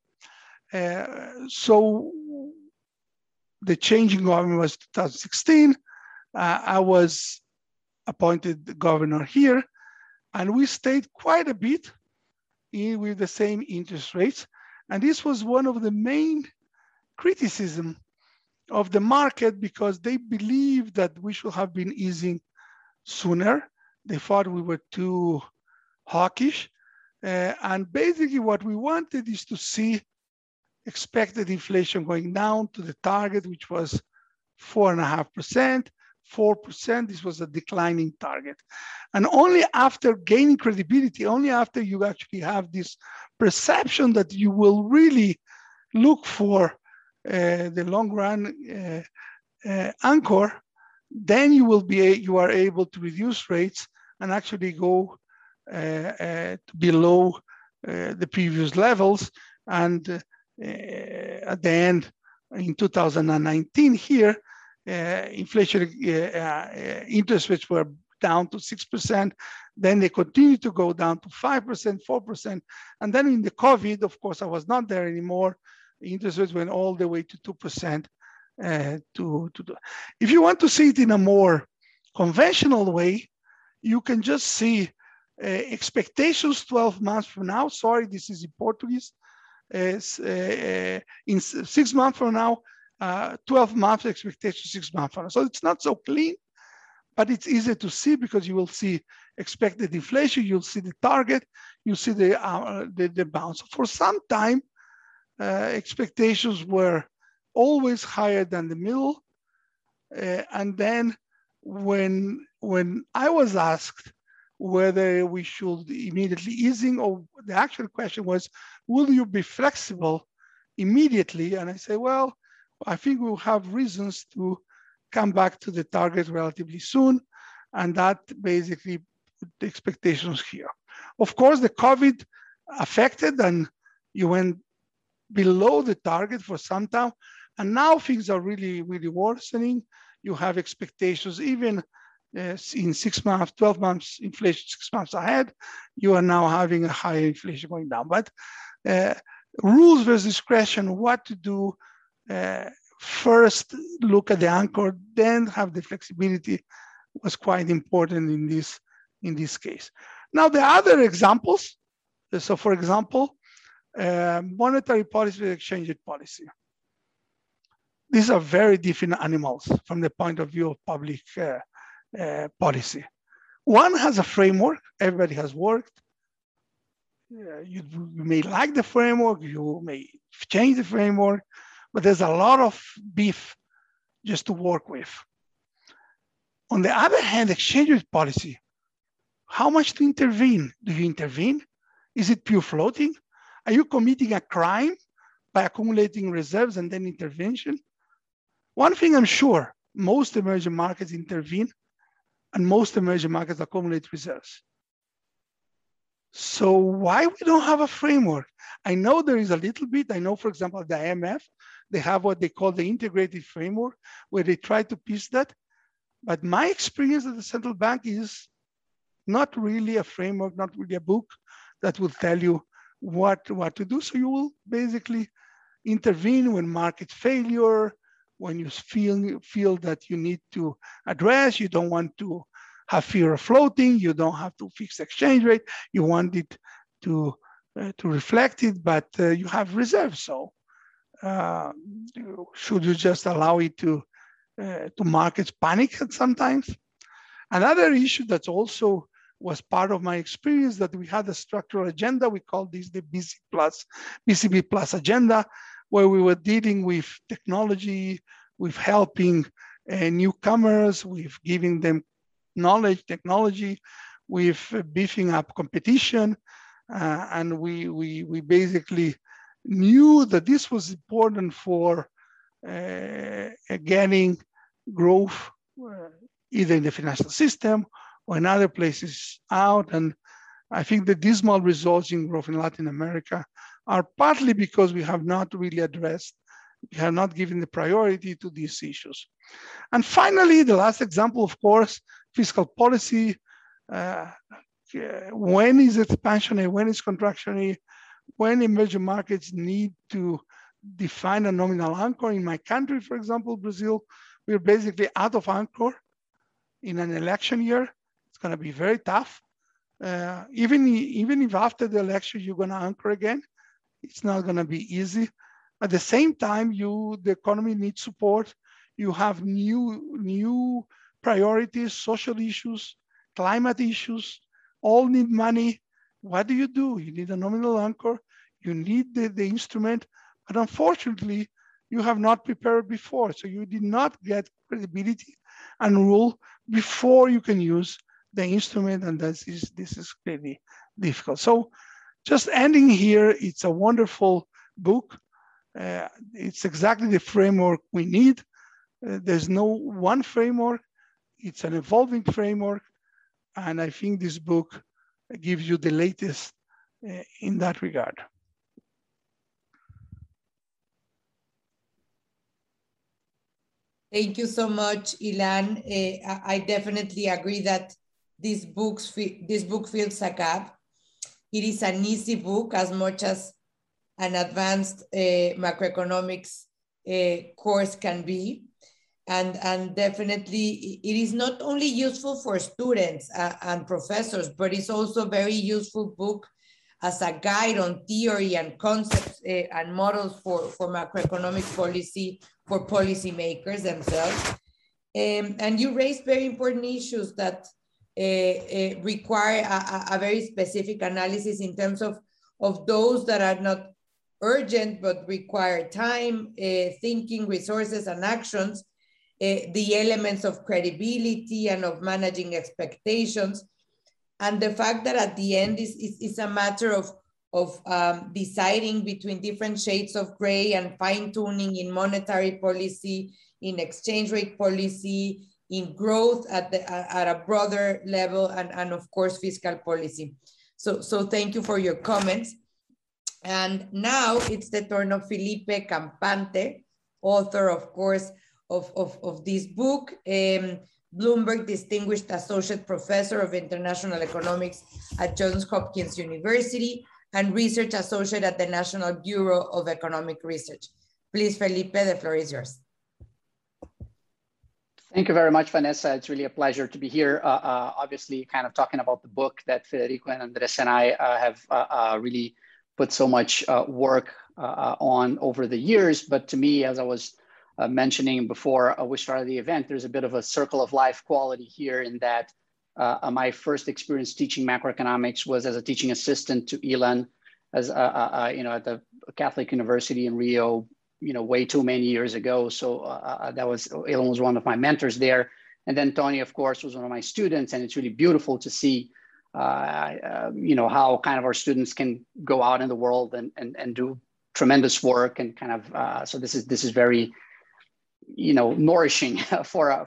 So the change in government was 2016. I was appointed governor here, and we stayed quite a bit with the same interest rates. And this was one of the main criticism of the market because they believed that we should have been easing sooner. They thought we were too hawkish. And basically what we wanted is to see expected inflation going down to the target, which was 4.5%, 4%. This was a declining target. And only after gaining credibility, only after you actually have this perception that you will really look for the long run anchor, then you are able to reduce rates and actually go below the previous levels. And at the end, in 2019 here, inflation interest rates were down to 6%. Then they continued to go down to 5%, 4%. And then in the COVID, of course, I was not there anymore. Interest rates went all the way to 2%. If you want to see it in a more conventional way, you can just see expectations 12 months from now. Sorry, this is in Portuguese. In 6 months from now, 12 months expectation 6 months from now. So it's not so clean, but it's easy to see because you will see expected inflation, you'll see the target, you'll see the bounce. For some time, expectations were always higher than the middle. And then when I was asked whether we should immediately easing, or the actual question was, will you be flexible immediately? And I say, well, I think we'll have reasons to come back to the target relatively soon. And that basically put the expectations here. Of course, the COVID affected and you went below the target for some time. And now things are really, really worsening. You have expectations, even in 6 months, 12 months inflation, 6 months ahead, you are now having a higher inflation going down. But rules versus discretion, what to do, first look at the anchor, then have the flexibility was quite important in this case. Now the other examples, so for example, monetary policy, exchange rate policy. These are very different animals from the point of view of public policy. One has a framework, everybody has worked. You may like the framework, you may change the framework, but there's a lot of beef just to work with. On the other hand, exchange rate policy, how much to intervene? Do you intervene? Is it pure floating? Are you committing a crime by accumulating reserves and then intervention? One thing I'm sure, most emerging markets intervene and most emerging markets accumulate reserves. So why we don't have a framework? I know there is a little bit. I know, for example, the IMF, they have what they call the integrated framework where they try to piece that. But my experience at the central bank is not really a framework, not really a book that will tell you what to do. So you will basically intervene when market failure, when you feel that you need to address, you don't want to have fear of floating, you don't have to fix exchange rate, you want it to reflect it, but you have reserves. So should you just allow it to markets panic sometimes? Another issue that's also was part of my experience that we had a structural agenda. We call this the BCB plus agenda, where we were dealing with technology, with helping newcomers, with giving them knowledge, technology, with beefing up competition. And we basically knew that this was important for getting growth, either in the financial system or in other places out. And I think the dismal results in growth in Latin America are partly because we have not really addressed, we have not given the priority to these issues. And finally, the last example, of course, fiscal policy. When is expansionary, when is contractionary, when emerging markets need to define a nominal anchor. In my country, for example, Brazil, we're basically out of anchor in an election year. It's going to be very tough. Even if after the election you're going to anchor again, it's not going to be easy. At the same time, the economy needs support. You have new priorities, social issues, climate issues, all need money. What do? You need a nominal anchor. You need the instrument. But unfortunately, you have not prepared before. So you did not get credibility and rule before you can use the instrument. And this is really difficult. So just ending here, it's a wonderful book. It's exactly the framework we need. There's no one framework. It's an evolving framework. And I think this book gives you the latest in that regard. Thank you so much, Ilan. I definitely agree that this book fills a gap. It is an easy book as much as an advanced macroeconomics course can be. And definitely it is not only useful for students and professors, but it's also a very useful book as a guide on theory and concepts and models for macroeconomic policy for policymakers themselves. And you raised very important issues that require a very specific analysis in terms of those that are not urgent, but require time, thinking, resources, and actions, the elements of credibility and of managing expectations. And the fact that at the end is a matter of deciding between different shades of gray and fine-tuning in monetary policy, in exchange rate policy, in growth at a broader level, and of course, fiscal policy. So thank you for your comments. And now it's the turn of Felipe Campante, author, of course, of this book. Bloomberg Distinguished Associate Professor of International Economics at Johns Hopkins University and Research Associate at the National Bureau of Economic Research. Please, Felipe, the floor is yours. Thank you very much, Vanessa. It's really a pleasure to be here. Obviously, kind of talking about the book that Federico and Andres and I have really put so much work on over the years. But to me, as I was mentioning before we started the event, there's a bit of a circle of life quality here in that my first experience teaching macroeconomics was as a teaching assistant to Ilan, as at the Catholic University in Rio, way too many years ago. So Ilan was one of my mentors there. And then Tony, of course, was one of my students. And it's really beautiful to see, how kind of our students can go out in the world and do tremendous work. And kind of, so this is very, nourishing for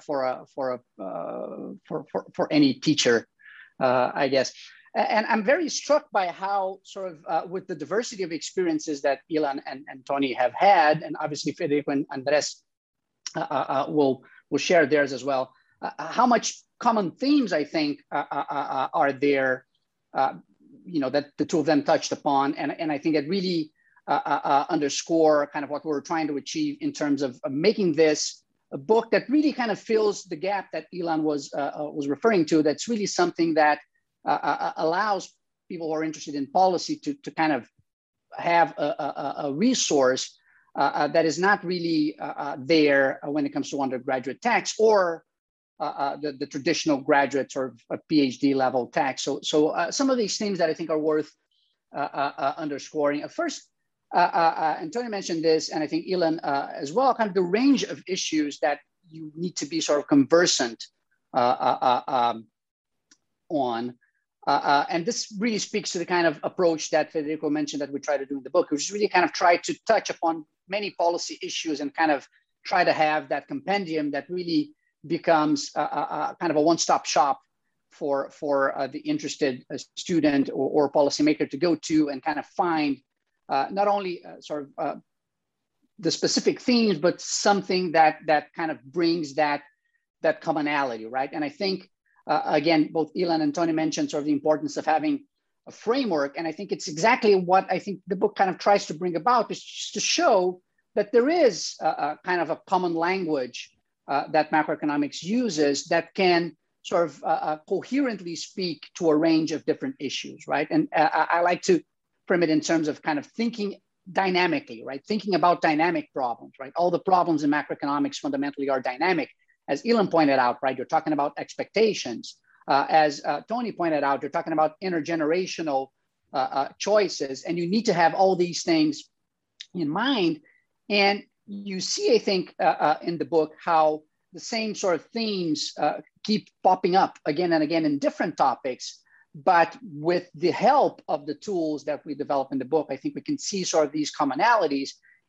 any teacher, I guess. And I'm very struck by how sort of with the diversity of experiences that Ilan and Tony have had, and obviously Federico and Andres will share theirs as well, how much common themes I think are there, that the two of them touched upon. And I think it really underscore kind of what we're trying to achieve in terms of making this a book that really kind of fills the gap that Ilan was referring to. That's really something that allows people who are interested in policy to kind of have a resource that is not really there when it comes to undergraduate tax or the traditional graduate or a PhD level tax. So some of these themes that I think are worth underscoring. First, and Tony mentioned this, and I think Ilan as well, kind of the range of issues that you need to be sort of conversant on. And this really speaks to the kind of approach that Federico mentioned that we try to do in the book, which is really kind of try to touch upon many policy issues and kind of try to have that compendium that really becomes kind of a one-stop shop for the interested student or policymaker to go to and kind of find not only sort of the specific themes, but something that kind of brings that commonality, right? And I think, again, both Ilan and Tony mentioned sort of the importance of having a framework. And I think it's exactly what I think the book kind of tries to bring about, is just to show that there is a kind of a common language that macroeconomics uses that can sort of coherently speak to a range of different issues, right? And I like to frame it in terms of kind of thinking dynamically, right? Thinking about dynamic problems, right? All the problems in macroeconomics fundamentally are dynamic. As Ilan pointed out, right, you're talking about expectations. As Tony pointed out, you're talking about intergenerational choices, and you need to have all these things in mind. And you see, I think, in the book, how the same sort of themes keep popping up again and again in different topics. But with the help of the tools that we develop in the book, I think we can see sort of these commonalities.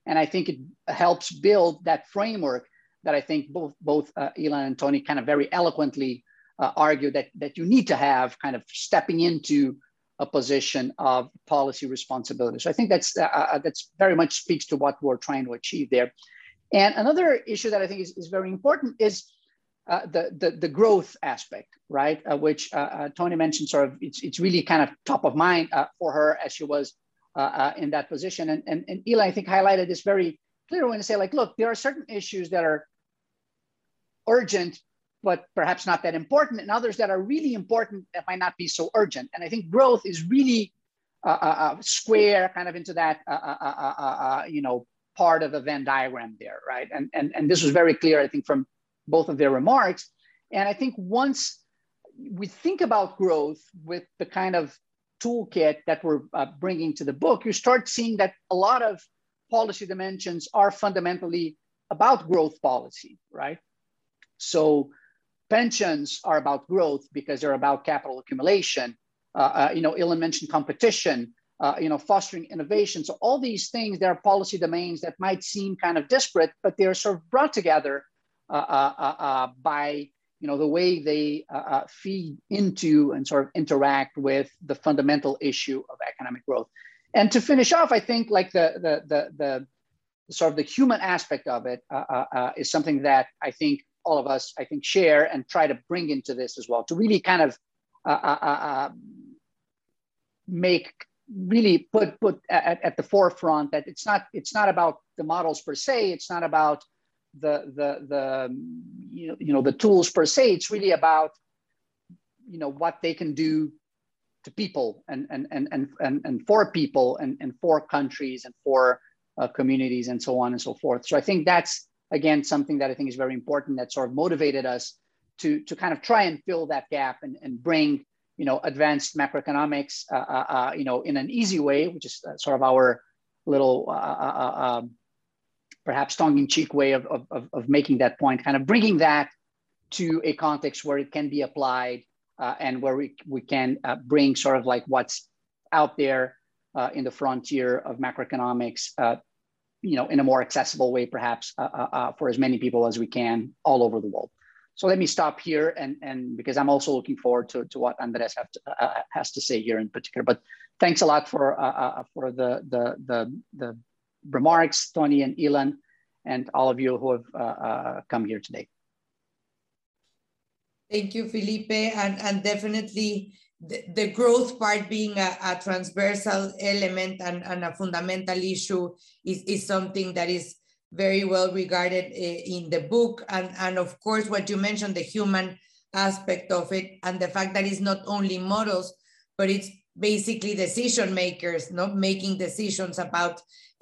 And I think it helps build that framework that I think both Ilan and Tony kind of very eloquently argue that you need to have, kind of stepping into a position of policy responsibility. So I think that's very much speaks to what we're trying to achieve there. And another issue that I think is very important is the growth aspect, right? Which Tony mentioned, sort of, it's really kind of top of mind for her as she was in that position. And Ilan, I think, highlighted this very clearly when they say, like, look, there are certain issues that are urgent, but perhaps not that important, and others that are really important that might not be so urgent. And I think growth is really square kind of into that, part of the Venn diagram there, right? And this was very clear, I think, from both of their remarks. And I think once we think about growth with the kind of toolkit that we're bringing to the book, you start seeing that a lot of policy dimensions are fundamentally about growth policy, right? So pensions are about growth because they're about capital accumulation. Ilan mentioned competition, fostering innovation. So all these things, there are policy domains that might seem kind of disparate, but they're sort of brought together by the way they feed into and sort of interact with the fundamental issue of economic growth. And to finish off, I think like the sort of the human aspect of it is something that I think all of us, I think, share and try to bring into this as well, to really kind of put at the forefront that it's not about the models per se, it's not about the tools per se, it's really about what they can do to people and for people and for countries and for communities and so on and so forth. So I think that's, again, something that I think is very important, that sort of motivated us to kind of try and fill that gap and bring advanced macroeconomics in an easy way, which is sort of our little perhaps tongue-in-cheek way of making that point, kind of bringing that to a context where it can be applied and where we can bring sort of like what's out there in the frontier of macroeconomics in a more accessible way, perhaps for as many people as we can all over the world. So let me stop here, and because I'm also looking forward to what Andres has to say here in particular. But thanks a lot for the remarks, Tony and Ilan, and all of you who have come here today. Thank you, Felipe, and definitely the growth part being a transversal element and a fundamental issue is something that is very well regarded in the book. And of course, what you mentioned, the human aspect of it, and the fact that it's not only models, but it's basically decision makers, not making decisions about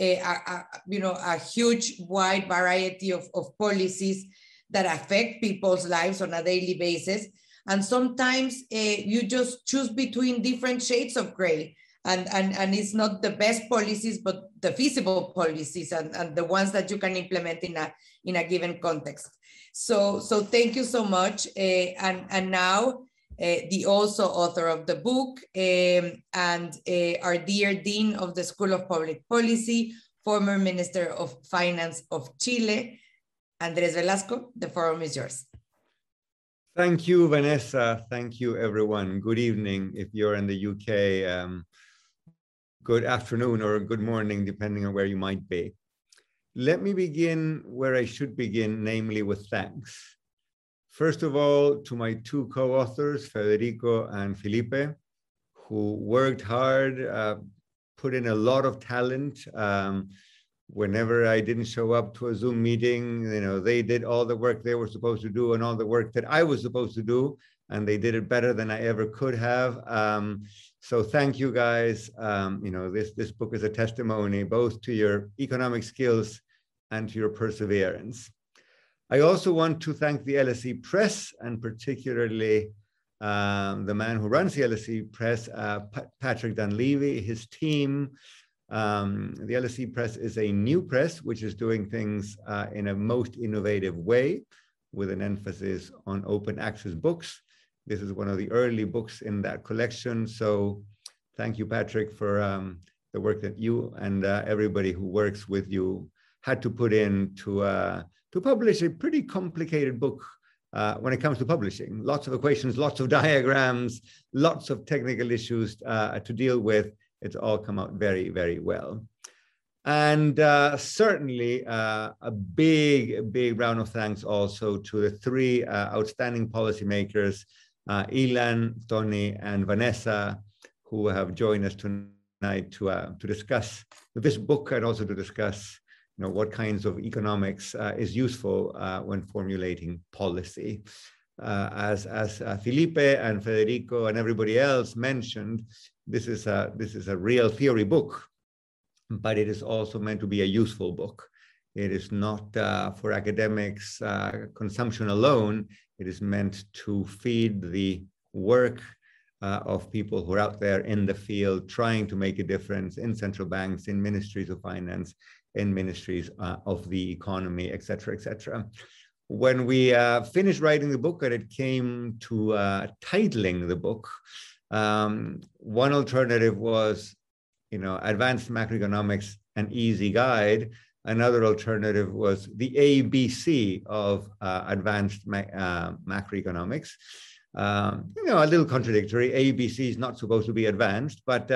a huge wide variety of policies that affect people's lives on a daily basis. And sometimes you just choose between different shades of gray. And it's not the best policies, but the feasible policies and the ones that you can implement in a given context. So thank you so much. And now the also author of the book and our dear Dean of the School of Public Policy, former Minister of Finance of Chile, Andres Velasco, the forum is yours. Thank you, Vanessa. Thank you, everyone. Good evening if you're in the UK. Good afternoon or good morning, depending on where you might be. Let me begin where I should begin, namely with thanks. First of all, to my two co-authors, Federico and Felipe, who worked hard, put in a lot of talent. Whenever I didn't show up to a Zoom meeting, they did all the work they were supposed to do and all the work that I was supposed to do, and they did it better than I ever could have. So thank you guys. This book is a testimony both to your economic skills and to your perseverance. I also want to thank the LSE Press, and particularly the man who runs the LSE Press, Patrick Dunleavy, his team. The LSE Press is a new press which is doing things in a most innovative way, with an emphasis on open access books. This is one of the early books in that collection. So thank you, Patrick, for the work that you and everybody who works with you had to put in to publish a pretty complicated book when it comes to publishing. Lots of equations, lots of diagrams, lots of technical issues to deal with. It's all come out very, very well. And certainly a big round of thanks also to the three outstanding policymakers, Ilan, Tony, and Vanessa, who have joined us tonight to discuss this book and also to discuss what kinds of economics is useful when formulating policy. As Felipe and Federico and everybody else mentioned, this is a real theory book, but it is also meant to be a useful book. It is not for academics consumption alone. It is meant to feed the work of people who are out there in the field trying to make a difference in central banks, in ministries of finance, in ministries of the economy, et cetera, et cetera. When we finished writing the book and it came to titling the book, one alternative was, Advanced Macroeconomics, an Easy Guide. Another alternative was the ABC of Advanced Macroeconomics. A little contradictory. ABC is not supposed to be advanced, but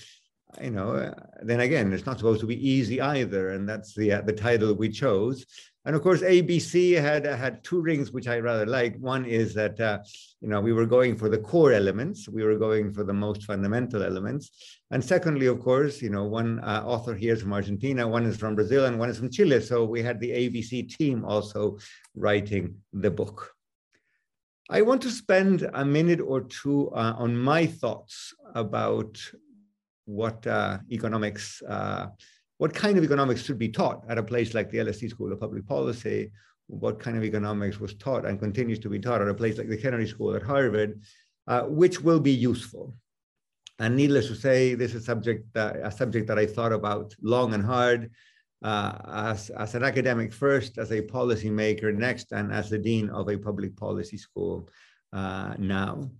then again, it's not supposed to be easy either, and that's the title we chose. And of course, ABC had two rings, which I rather like. One is that we were going for the core elements, we were going for the most fundamental elements, and secondly, of course, one author here is from Argentina, one is from Brazil, and one is from Chile. So we had the ABC team also writing the book. I want to spend a minute or two on my thoughts about what economics, what kind of economics should be taught at a place like the LSE School of Public Policy, what kind of economics was taught and continues to be taught at a place like the Kennedy School at Harvard, which will be useful. And needless to say, this is a subject that I thought about long and hard as an academic first, as a policymaker next, and as the dean of a public policy school now.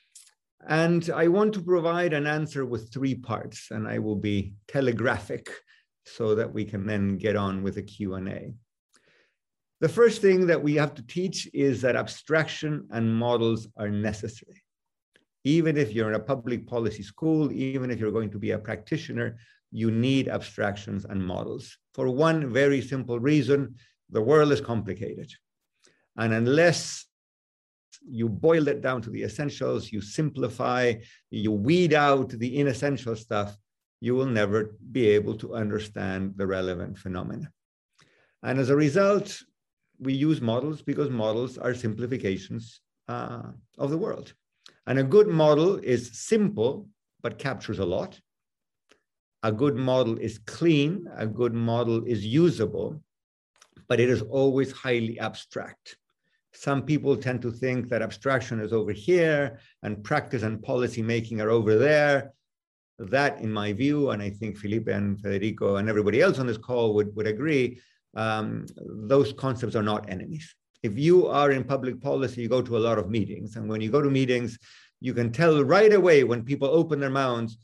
And I want to provide an answer with three parts, and I will be telegraphic so that we can then get on with the Q&A. The first thing that we have to teach is that abstraction and models are necessary. Even if you're in a public policy school, even if you're going to be a practitioner, you need abstractions and models. For one very simple reason, the world is complicated. And unless you boil it down to the essentials, you simplify, you weed out the inessential stuff, you will never be able to understand the relevant phenomena. And as a result, we use models because models are simplifications of the world. And a good model is simple, but captures a lot. A good model is clean, a good model is usable, but it is always highly abstract. Some people tend to think that abstraction is over here and practice and policy making are over there. That, in my view, and I think Felipe and Federico and everybody else on this call would agree, those concepts are not enemies. If you are in public policy, you go to a lot of meetings. And when you go to meetings, you can tell right away when people open their mouths,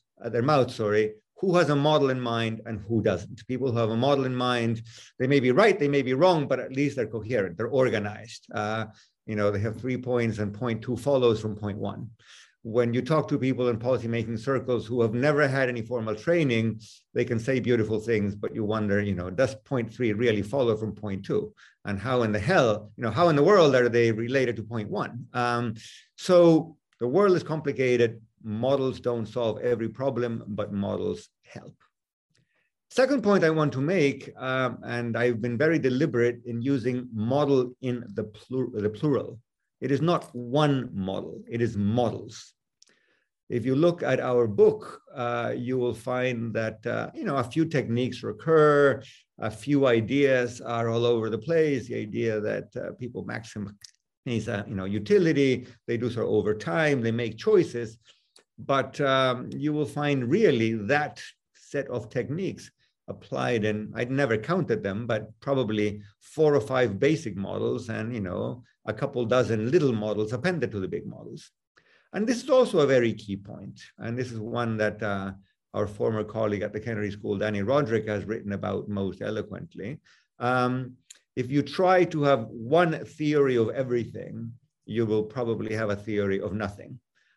who has a model in mind and who doesn't. People who have a model in mind, they may be right, they may be wrong, but at least they're coherent, they're organized. They have 3 points and point 2 follows from point 1. When you talk to people in policymaking circles who have never had any formal training, they can say beautiful things, but you wonder, does point 3 really follow from point 2? And how in the hell, how in the world are they related to point 1? So the world is complicated. Models don't solve every problem, but models help. Second point I want to make, and I've been very deliberate in using model in the plural. It is not one model, it is models. If you look at our book, you will find that a few techniques recur, a few ideas are all over the place. The idea that people maximize utility, they do so over time, they make choices. But you will find really that set of techniques applied, and I'd never counted them, but probably 4 or 5 basic models and, a couple dozen little models appended to the big models. And this is also a very key point. And this is one that our former colleague at the Kennedy School, Danny Roderick, has written about most eloquently. If you try to have one theory of everything, you will probably have a theory of nothing.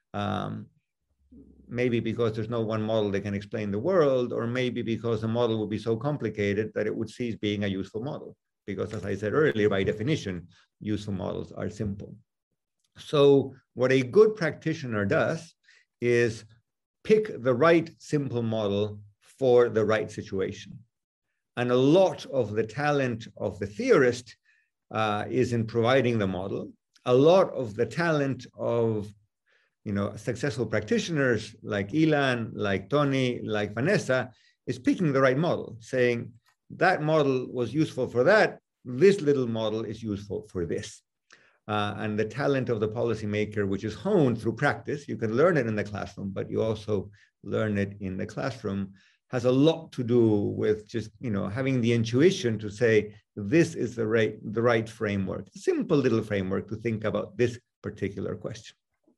Maybe because there's no one model that can explain the world, or maybe because the model would be so complicated that it would cease being a useful model. Because as I said earlier, by definition, useful models are simple. So what a good practitioner does is pick the right simple model for the right situation. And a lot of the talent of the theorist is in providing the model. A lot of the talent of successful practitioners like Ilan, like Tony, like Vanessa, is picking the right model, saying that model was useful for that, this little model is useful for this. And the talent of the policymaker, which is honed through practice, you can learn it in the classroom, but you also learn it in the classroom, has a lot to do with just having the intuition to say, this is the right framework, a simple little framework to think about this particular question.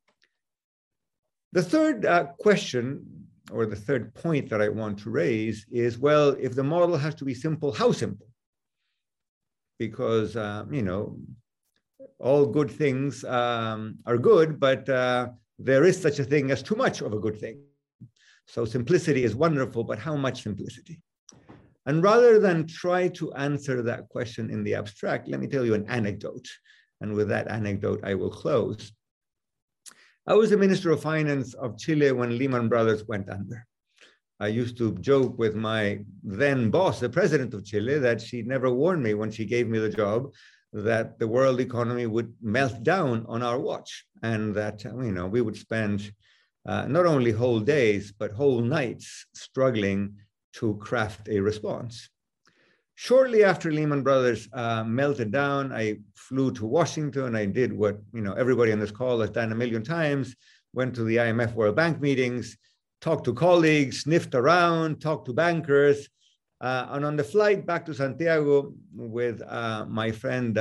The third question, or the third point that I want to raise is, well, if the model has to be simple, how simple? Because, all good things are good, but there is such a thing as too much of a good thing. So simplicity is wonderful, but how much simplicity? And rather than try to answer that question in the abstract, let me tell you an anecdote. And with that anecdote, I will close. I was the Minister of Finance of Chile when Lehman Brothers went under. I used to joke with my then boss, the president of Chile, that she never warned me when she gave me the job that the world economy would melt down on our watch, and that we would spend not only whole days, but whole nights struggling to craft a response. Shortly after Lehman Brothers melted down, I flew to Washington. I did what everybody on this call has done a million times, went to the IMF World Bank meetings, talked to colleagues, sniffed around, talked to bankers. And on the flight back to Santiago with my friend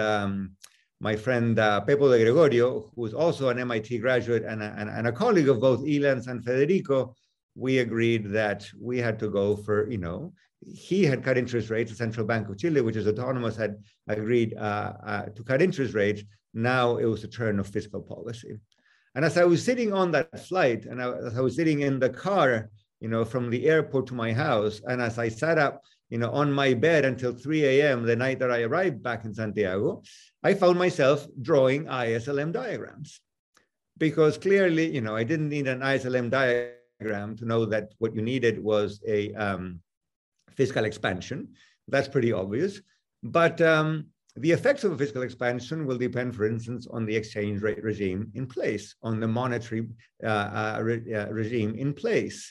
Pepo de Gregorio, who is also an MIT graduate and a colleague of both Ilan and Federico, we agreed that we had to go for, he had cut interest rates, the Central Bank of Chile, which is autonomous, had agreed to cut interest rates. Now it was the turn of fiscal policy. And as I was sitting on that flight, and as I was sitting in the car, from the airport to my house, and as I sat up, on my bed until 3 a.m. the night that I arrived back in Santiago, I found myself drawing ISLM diagrams. Because clearly, I didn't need an ISLM diagram to know that what you needed was a fiscal expansion. That's pretty obvious. But the effects of a fiscal expansion will depend, for instance, on the exchange rate regime in place, on the monetary regime in place.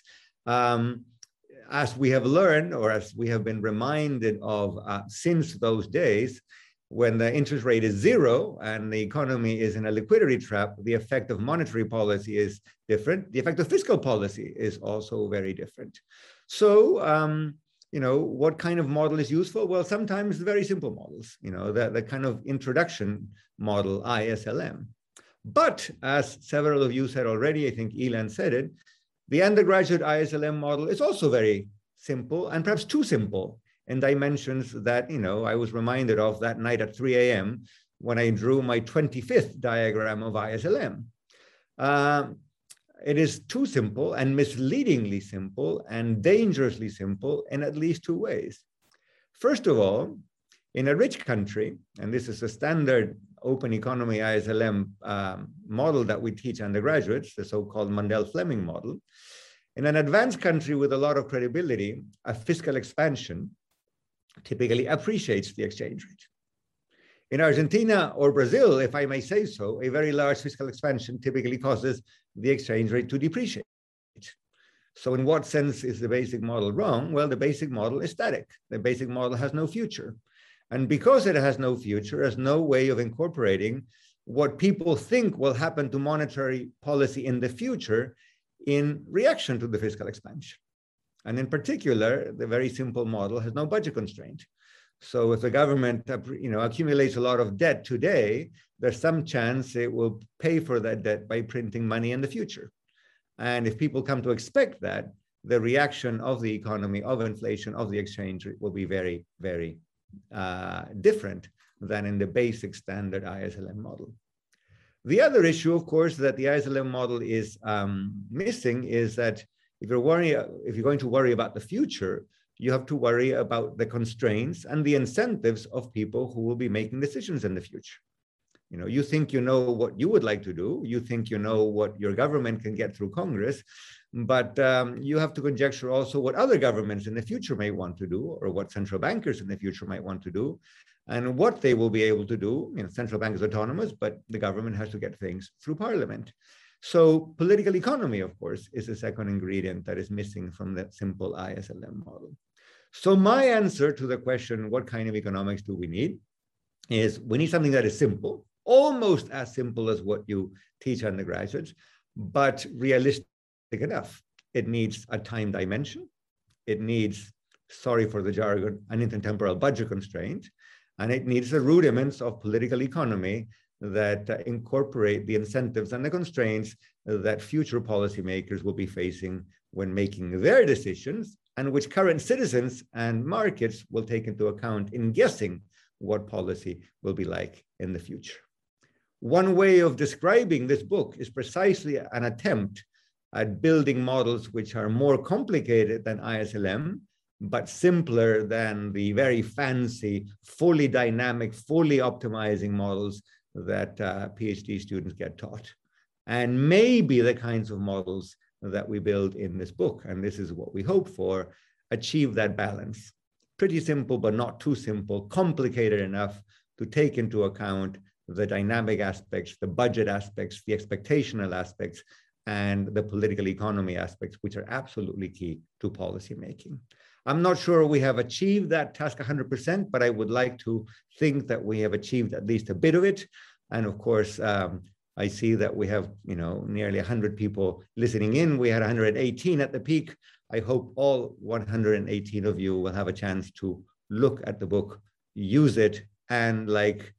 As we have learned, or as we have been reminded of since those days, when the interest rate is zero and the economy is in a liquidity trap, the effect of monetary policy is different. The effect of fiscal policy is also very different. So, what kind of model is useful? Well, sometimes very simple models, the kind of introduction model, ISLM. But as several of you said already, I think Ilan said it, the undergraduate ISLM model is also very simple, and perhaps too simple in dimensions that, I was reminded of that night at 3 a.m. when I drew my 25th diagram of ISLM. It is too simple and misleadingly simple and dangerously simple in at least two ways. First of all, in a rich country, and this is a standard open economy ISLM model that we teach undergraduates, the so-called Mundell-Fleming model. In an advanced country with a lot of credibility, a fiscal expansion typically appreciates the exchange rate. In Argentina or Brazil, if I may say so, a very large fiscal expansion typically causes the exchange rate to depreciate. So in what sense is the basic model wrong? Well, the basic model is static. The basic model has no future. And because it has no future, has no way of incorporating what people think will happen to monetary policy in the future in reaction to the fiscal expansion. And in particular, the very simple model has no budget constraint. So if the government accumulates a lot of debt today, there's some chance it will pay for that debt by printing money in the future. And if people come to expect that, the reaction of the economy, of inflation, of the exchange rate will be very, very different than in the basic standard ISLM model. The other issue, of course, that the ISLM model is missing is that if you're going to worry about the future, you have to worry about the constraints and the incentives of people who will be making decisions in the future. You know, you think you know what you would like to do, you think you know what your government can get through Congress, but you have to conjecture also what other governments in the future may want to do, or what central bankers in the future might want to do, and what they will be able to do. You know, central bank is autonomous, but the government has to get things through parliament. So political economy, of course, is a second ingredient that is missing from the simple ISLM model. So my answer to the question, what kind of economics do we need, is we need something that is simple, almost as simple as what you teach undergraduates, but realistic enough. It needs a time dimension. It needs, sorry for the jargon, an intertemporal budget constraint, and it needs the rudiments of political economy that incorporate the incentives and the constraints that future policymakers will be facing when making their decisions, and which current citizens and markets will take into account in guessing what policy will be like in the future. One way of describing this book is precisely an attempt at building models which are more complicated than ISLM, but simpler than the very fancy, fully dynamic, fully optimizing models that PhD students get taught. And maybe the kinds of models that we build in this book, and this is what we hope for, achieve that balance. Pretty simple, but not too simple, complicated enough to take into account the dynamic aspects, the budget aspects, the expectational aspects, and the political economy aspects, which are absolutely key to policymaking. I'm not sure we have achieved that task 100%, but I would like to think that we have achieved at least a bit of it. And of course, I see that we have, nearly 100 people listening in. We had 118 at the peak. I hope all 118 of you will have a chance to look at the book, use it, and like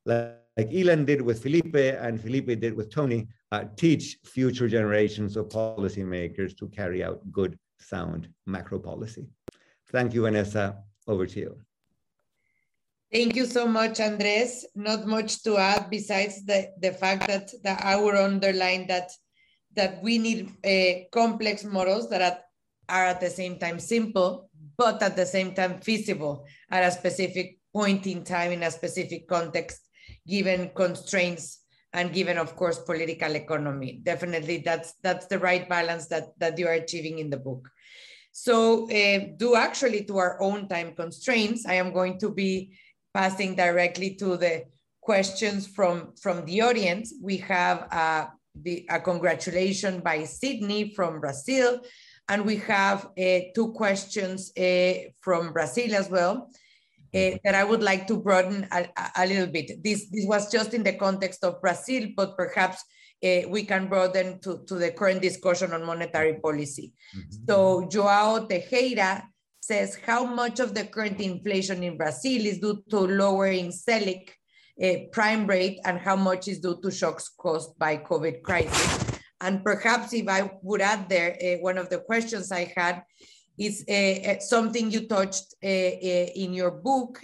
Ilan did with Felipe and Felipe did with Tony, teach future generations of policymakers to carry out good, sound macro policy. Thank you, Vanessa. Over to you. Thank you so much, Andres. Not much to add besides the fact that I would underline that we need complex models that are at the same time simple, but at the same time feasible at a specific point in time in a specific context, given constraints and given, of course, political economy. Definitely, that's the right balance that you are achieving in the book. So due actually to our own time constraints, I am going to be passing directly to the questions from the audience. We have a congratulation by Sydney from Brazil, and we have 2 questions from Brazil as well that I would like to broaden a little bit. This was just in the context of Brazil, but perhaps we can broaden to the current discussion on monetary policy. Mm-hmm. So Joao Tejera says, how much of the current inflation in Brazil is due to lowering Selic prime rate, and how much is due to shocks caused by COVID crisis? And perhaps if I would add there, one of the questions I had is something you touched in your book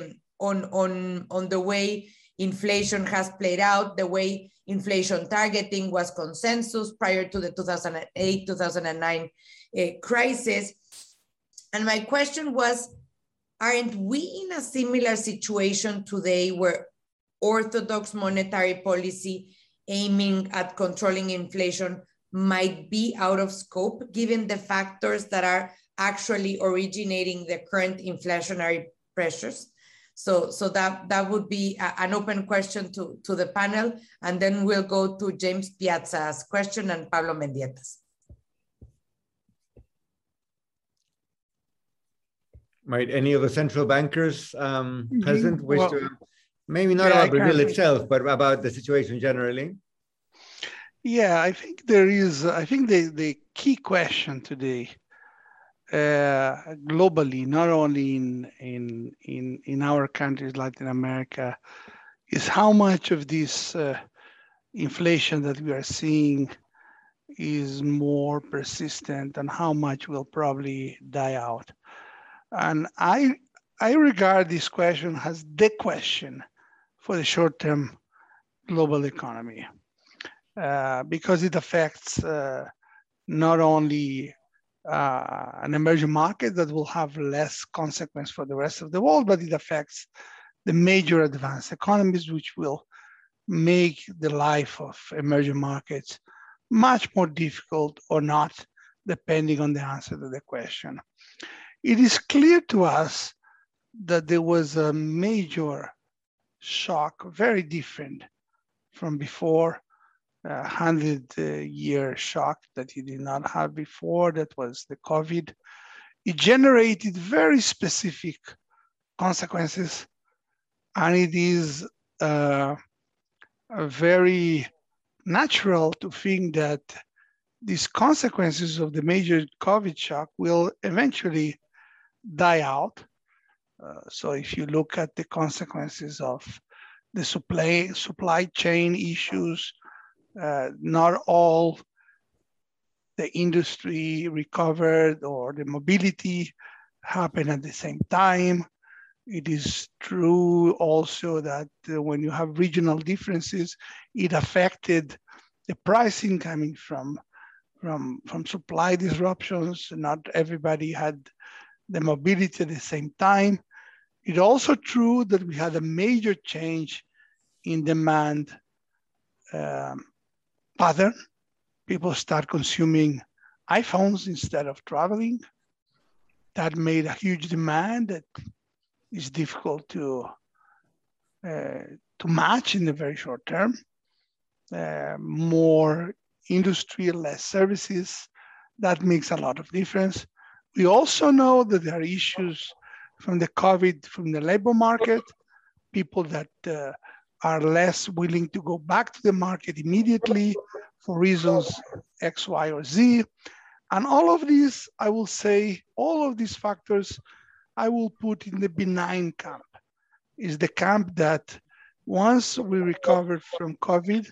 on the way inflation has played out, the way inflation targeting was consensus prior to the 2008-2009 crisis. And my question was, aren't we in a similar situation today where orthodox monetary policy aiming at controlling inflation might be out of scope given the factors that are actually originating the current inflationary pressures? So that would be an open question to the panel, and then we'll go to James Piazza's question and Pablo Mendieta's. Might any of the central bankers present wish to, maybe not about Brazil itself, but about the situation generally? Yeah, I think there is, I think the key question today, globally, not only in our countries, Latin America, is how much of this inflation that we are seeing is more persistent and how much will probably die out. And I regard this question as the question for the short-term global economy because it affects not only an emerging market that will have less consequence for the rest of the world, but it affects the major advanced economies, which will make the life of emerging markets much more difficult or not, depending on the answer to the question. It is clear to us that there was a major shock, very different from before, 100-year shock that you did not have before, that was the COVID. It generated very specific consequences, and it is very natural to think that these consequences of the major COVID shock will eventually die out. So if you look at the consequences of the supply chain issues, not all the industry recovered or the mobility happened at the same time. It is true also that when you have regional differences, it affected the pricing coming from supply disruptions. Not everybody had the mobility at the same time. It's also true that we had a major change in demand pattern. People start consuming iPhones instead of traveling. That made a huge demand that is difficult to match in the very short term. More industry, less services. That makes a lot of difference. We also know that there are issues from the COVID, from the labor market, people that are less willing to go back to the market immediately for reasons X, Y, or Z. And all of these, I will say, all of these factors, I will put in the benign camp. Is the camp that once we recover from COVID,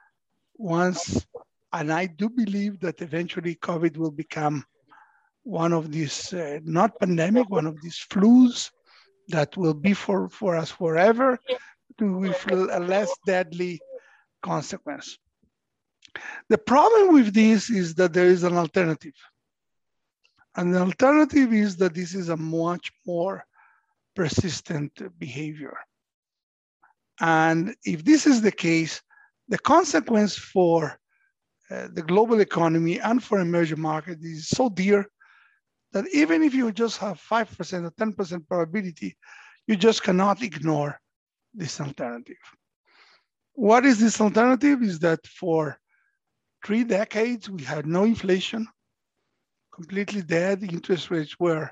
and I do believe that eventually COVID will become one of these, not pandemic, one of these flus that will be for us forever, with a less deadly consequence. The problem with this is that there is an alternative. And the alternative is that this is a much more persistent behavior. And if this is the case, the consequence for the global economy and for emerging markets is so dear that even if you just have 5% or 10% probability, you just cannot ignore this alternative. What is this alternative? Is that for 3 decades, we had no inflation, completely dead. Interest rates were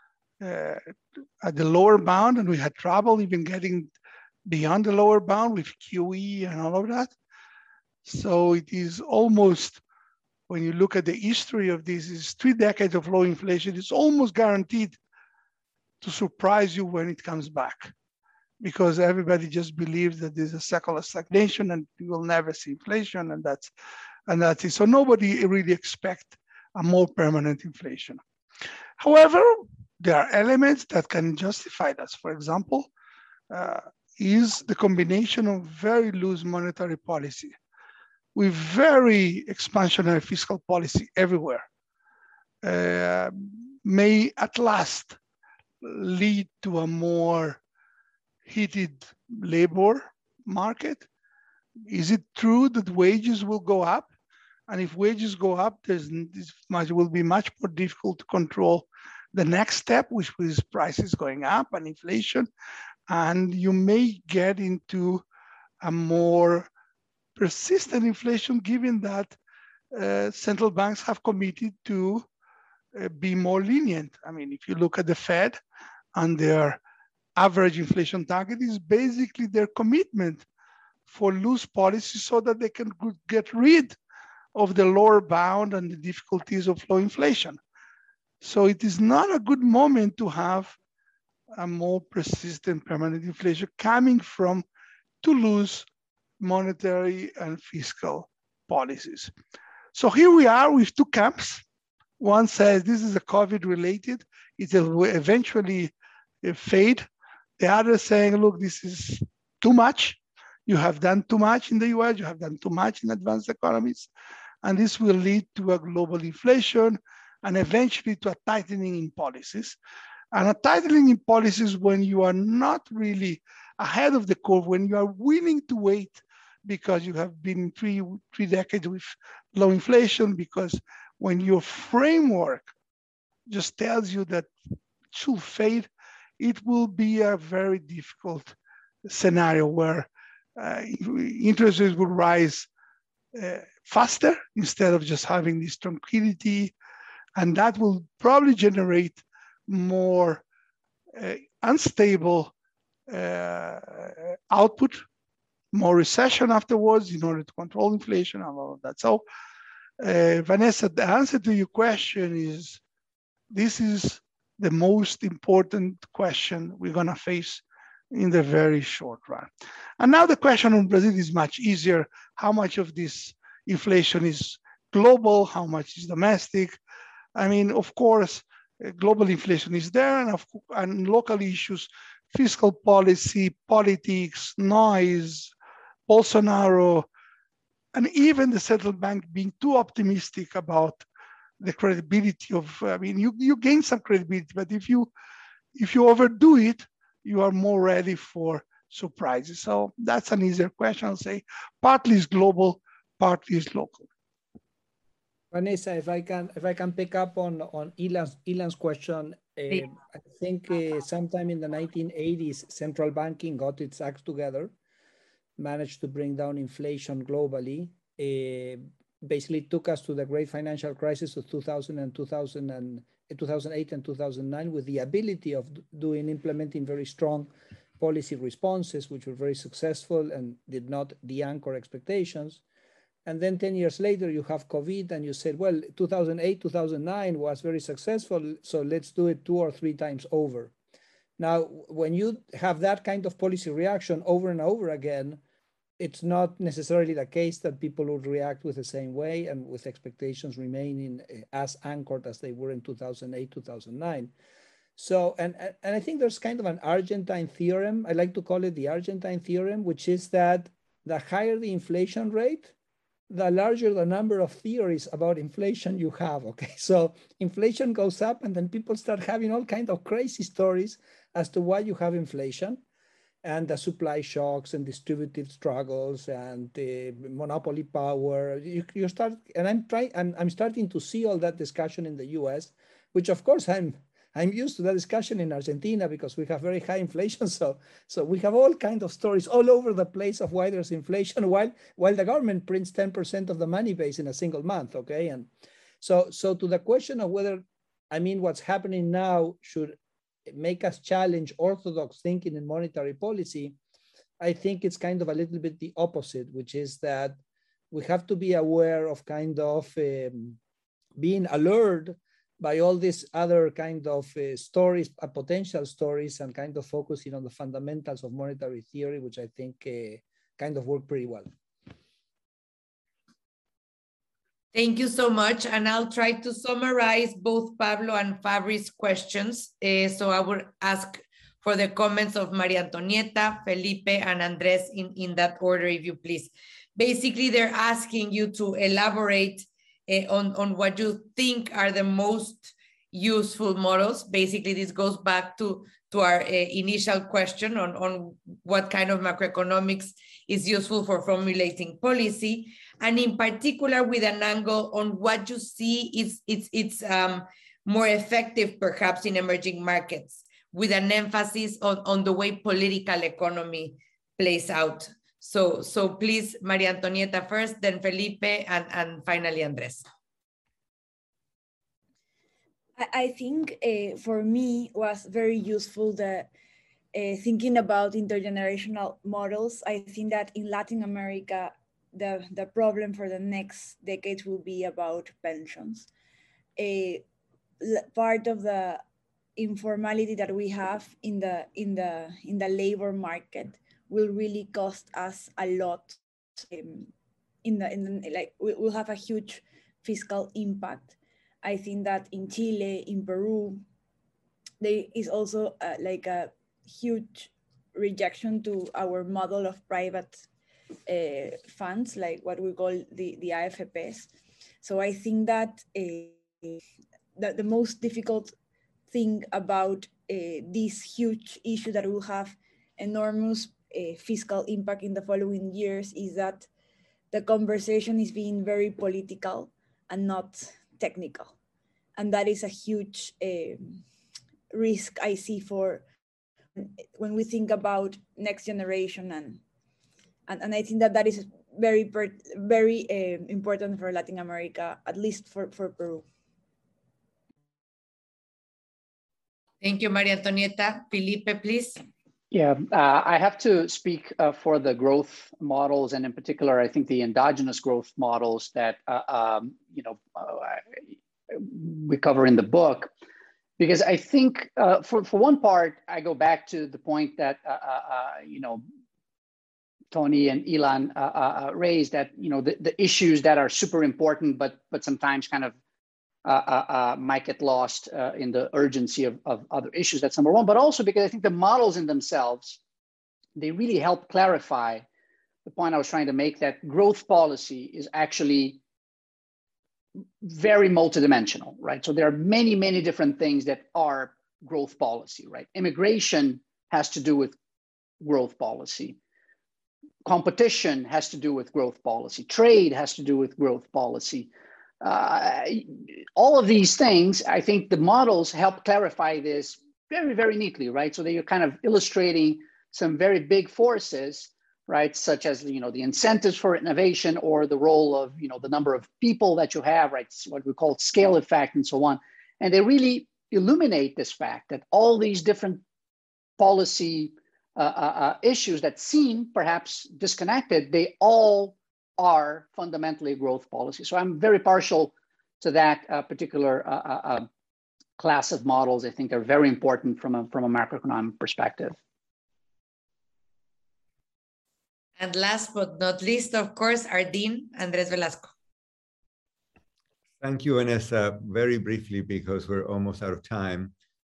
at the lower bound, and we had trouble even getting beyond the lower bound with QE and all of that. So it is almost, when you look at the history of this, is 3 decades of low inflation. It's almost guaranteed to surprise you when it comes back, because everybody just believes that there's a secular stagnation and you will never see inflation, and that's it. So nobody really expects a more permanent inflation. However, there are elements that can justify that. For example, is the combination of very loose monetary policy with very expansionary fiscal policy everywhere may at last lead to a more heated labor market. Is it true that wages will go up? And if wages go up, it will be much more difficult to control the next step, which is prices going up and inflation. And you may get into a more persistent inflation, given that central banks have committed to be more lenient. I mean, if you look at the Fed and their average inflation target is basically their commitment for loose policy so that they can get rid of the lower bound and the difficulties of low inflation. So it is not a good moment to have a more persistent permanent inflation coming from too loose monetary and fiscal policies. So here we are with two camps. One says this is a COVID related, it will eventually fade. The other saying, look, this is too much. You have done too much in the US, you have done too much in advanced economies, and this will lead to a global inflation and eventually to a tightening in policies. And a tightening in policies when you are not really ahead of the curve, when you are willing to wait because you have been three decades with low inflation, because when your framework just tells you that it should fade, it will be a very difficult scenario where interest rates will rise faster instead of just having this tranquility. And that will probably generate more unstable output, more recession afterwards in order to control inflation and all of that. So Vanessa, the answer to your question is, this is the most important question we're gonna face in the very short run. And now the question on Brazil is much easier. How much of this inflation is global? How much is domestic? I mean, of course, global inflation is there, and local issues, fiscal policy, politics, noise, Bolsonaro, and even the central bank being too optimistic about the credibility of, I mean, you gain some credibility, but if you overdo it, you are more ready for surprises. So that's an easier question. I'll say partly is global, partly is local. Vanessa, if I can pick up on Ilan's question, I think sometime in the 1980s, central banking got its act together, managed to bring down inflation globally. Basically took us to the great financial crisis of 2008 and 2009 with the ability of implementing very strong policy responses, which were very successful and did not de-anchor expectations. And then 10 years later, you have COVID and you said, well, 2008, 2009 was very successful, so let's do it 2 or 3 times over. Now, when you have that kind of policy reaction over and over again, it's not necessarily the case that people would react with the same way and with expectations remaining as anchored as they were in 2008, 2009. So, and I think there's kind of an Argentine theorem, I like to call it the Argentine theorem, which is that the higher the inflation rate, the larger the number of theories about inflation you have, okay? So inflation goes up and then people start having all kinds of crazy stories as to why you have inflation and the supply shocks and distributive struggles and the monopoly power. You start, and I'm starting to see all that discussion in the US, which of course I'm used to that discussion in Argentina because we have very high inflation. So we have all kinds of stories all over the place of why there's inflation while the government prints 10% of the money base in a single month, okay? And so to the question of whether, I mean, what's happening now should make us challenge orthodox thinking in monetary policy, I think it's kind of a little bit the opposite, which is that we have to be aware of kind of being alert by all these other kind of stories, potential stories, and kind of focusing on the fundamentals of monetary theory, which I think kind of work pretty well. Thank you so much. And I'll try to summarize both Pablo and Fabri's questions. So I will ask for the comments of Maria Antonieta, Felipe, and Andres in that order, if you please. Basically, they're asking you to elaborate on what you think are the most useful models. Basically, this goes back to our initial question on what kind of macroeconomics is useful for formulating policy, and in particular with an angle on what you see it's more effective perhaps in emerging markets, with an emphasis on the way political economy plays out. So please, Maria Antonieta first, then Felipe, and finally Andres. I think for me was very useful the thinking about intergenerational models. I think that in Latin America, the problem for the next decades will be about pensions. Part of the informality that we have in the labor market will really cost us a lot. We'll have a huge fiscal impact. I think that in Chile, in Peru, there is also like a huge rejection to our model of private funds, like what we call the AFPs. So I think that that the most difficult thing about this huge issue that will have enormous fiscal impact in the following years is that the conversation is being very political and not technical. And that is a huge risk I see for when we think about next generation. And I think that that is very important for Latin America, at least for Peru. Thank you, Maria Antonieta. Felipe, please. Yeah, I have to speak for the growth models, and in particular, I think the endogenous growth models that we cover in the book, because I think for one part, I go back to the point that Tony and Ilan raised, that the issues that are super important, but sometimes kind of might get lost in the urgency of other issues. That's number one. But also because I think the models in themselves, they really help clarify the point I was trying to make, that growth policy is actually very multidimensional, right? So there are many, many different things that are growth policy, right? Immigration has to do with growth policy. Competition has to do with growth policy. Trade has to do with growth policy. All of these things, I think the models help clarify this very, very neatly, right? So that you're kind of illustrating some very big forces, right? Such as, the incentives for innovation, or the role of, the number of people that you have, right? It's what we call scale effect and so on. And they really illuminate this fact that all these different policy issues that seem perhaps disconnected, they all are fundamentally growth policy. So I'm very partial to that particular class of models. I think are very important from a macroeconomic perspective. And last but not least, of course, our Dean, Andres Velasco. Thank you, Vanessa. Very briefly, because we're almost out of time.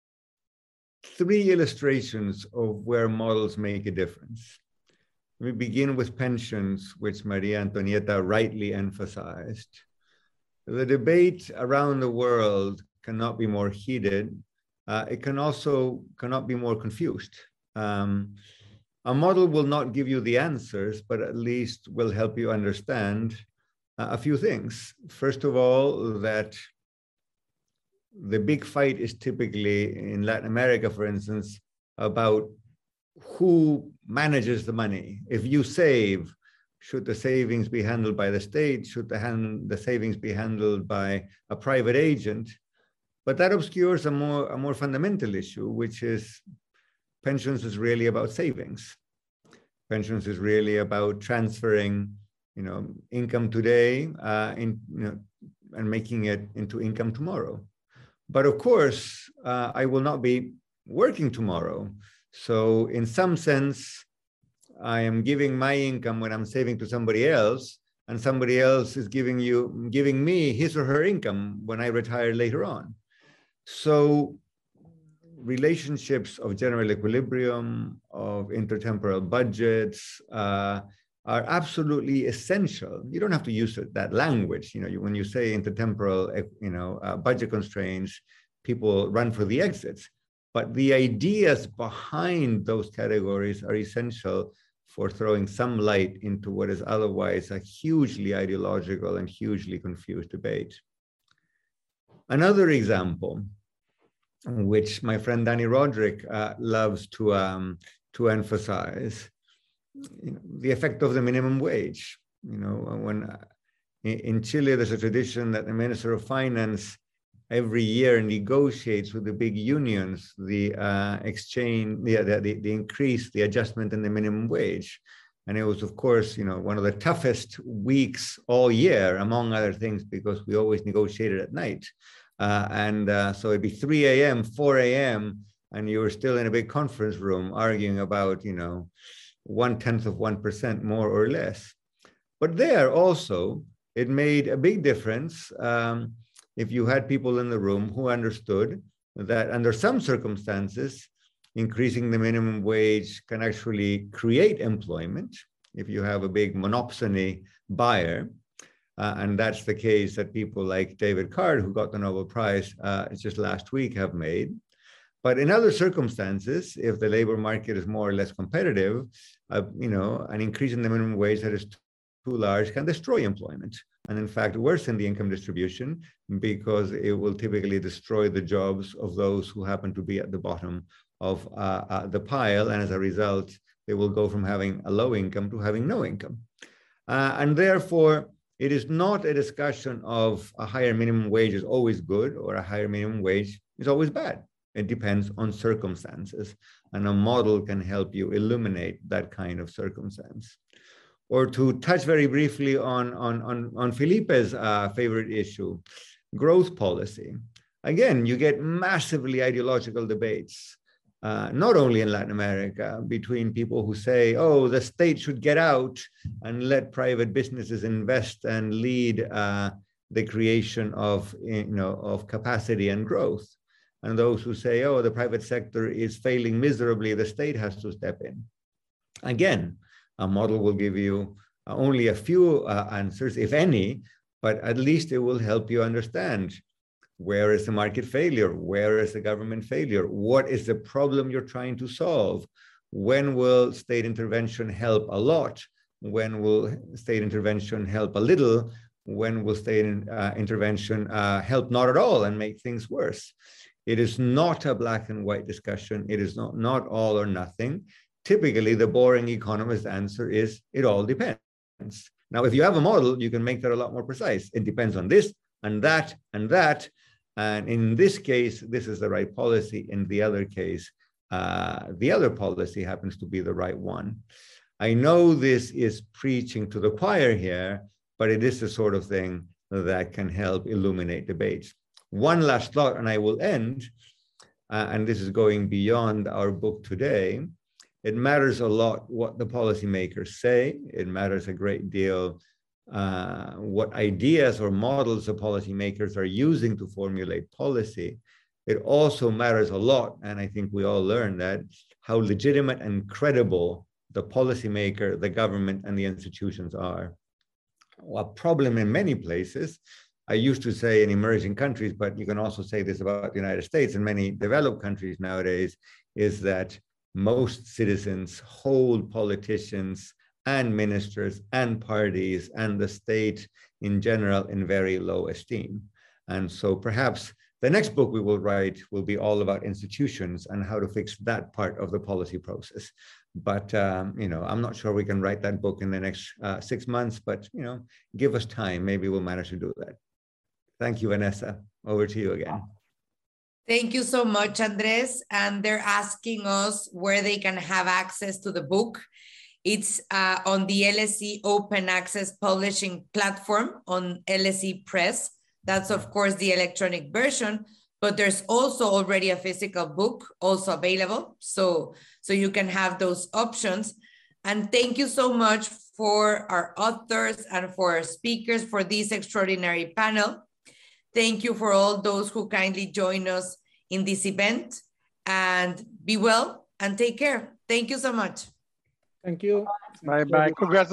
3 illustrations of where models make a difference. We begin with pensions, which Maria Antonieta rightly emphasized. The debate around the world cannot be more heated. It cannot be more confused. A model will not give you the answers, but at least will help you understand a few things. First of all, that the big fight is typically in Latin America, for instance, about who manages the money. If you save, should the savings be handled by the state? Should the savings be handled by a private agent? But that obscures a more fundamental issue, which is pensions is really about savings. Pensions is really about transferring, income today and making it into income tomorrow. But of course, I will not be working tomorrow. So in some sense, I am giving my income when I'm saving to somebody else, and somebody else is giving me his or her income when I retire later on. So relationships of general equilibrium, of intertemporal budgets are absolutely essential. You don't have to use that language. When you say intertemporal, budget constraints, people run for the exits. But the ideas behind those categories are essential for throwing some light into what is otherwise a hugely ideological and hugely confused debate. Another example, which my friend Danny Roderick loves to emphasize, the effect of the minimum wage. When in Chile, there's a tradition that the Minister of Finance every year negotiates with the big unions the increase, the adjustment in the minimum wage. And it was, of course, one of the toughest weeks all year, among other things, because we always negotiated at night. So it'd be 3 a.m., 4 a.m., and you were still in a big conference room arguing about, 1/10 of 1% more or less. But there also, it made a big difference if you had people in the room who understood that under some circumstances, increasing the minimum wage can actually create employment. If you have a big monopsony buyer, and that's the case that people like David Card, who got the Nobel Prize just last week, have made. But in other circumstances, if the labor market is more or less competitive, an increase in the minimum wage that is too large can destroy employment, and in fact worsen the income distribution, because it will typically destroy the jobs of those who happen to be at the bottom of the pile, and as a result, they will go from having a low income to having no income. And therefore, it is not a discussion of a higher minimum wage is always good or a higher minimum wage is always bad. It depends on circumstances, and a model can help you illuminate that kind of circumstance. Or to touch very briefly on Felipe's favorite issue, growth policy. Again, you get massively ideological debates, not only in Latin America, between people who say, oh, the state should get out and let private businesses invest and lead the creation of capacity and growth. And those who say, oh, the private sector is failing miserably, the state has to step in. Again, a model will give you only a few answers, if any, but at least it will help you understand where is the market failure, where is the government failure, what is the problem you're trying to solve, when will state intervention help a lot, when will state intervention help a little, when will state intervention help not at all and make things worse. It is not a black and white discussion. It is not all or nothing. Typically, the boring economist answer is, it all depends. Now, if you have a model, you can make that a lot more precise. It depends on this and that and that. And in this case, this is the right policy. In the other case, the other policy happens to be the right one. I know this is preaching to the choir here, but it is the sort of thing that can help illuminate debates. One last thought, and I will end, and this is going beyond our book today. It matters a lot what the policymakers say. It matters a great deal what ideas or models the policymakers are using to formulate policy. It also matters a lot, and I think we all learned that, how legitimate and credible the policymaker, the government, and the institutions are. A problem in many places, I used to say in emerging countries, but you can also say this about the United States and many developed countries nowadays, is that most citizens hold politicians and ministers and parties and the state in general in very low esteem. And so perhaps the next book we will write will be all about institutions and how to fix that part of the policy process. But I'm not sure we can write that book in the next 6 months, but give us time, maybe we'll manage to do that. Thank you, Vanessa. Over to you again. Thank you so much, Andres. And they're asking us where they can have access to the book. It's on the LSE Open Access Publishing platform on LSE Press. That's, of course, the electronic version, but there's also already a physical book also available. So you can have those options. And thank you so much for our authors and for our speakers for this extraordinary panel. Thank you for all those who kindly join us in this event, and be well and take care. Thank you so much. Thank you. Bye-bye. Congrats.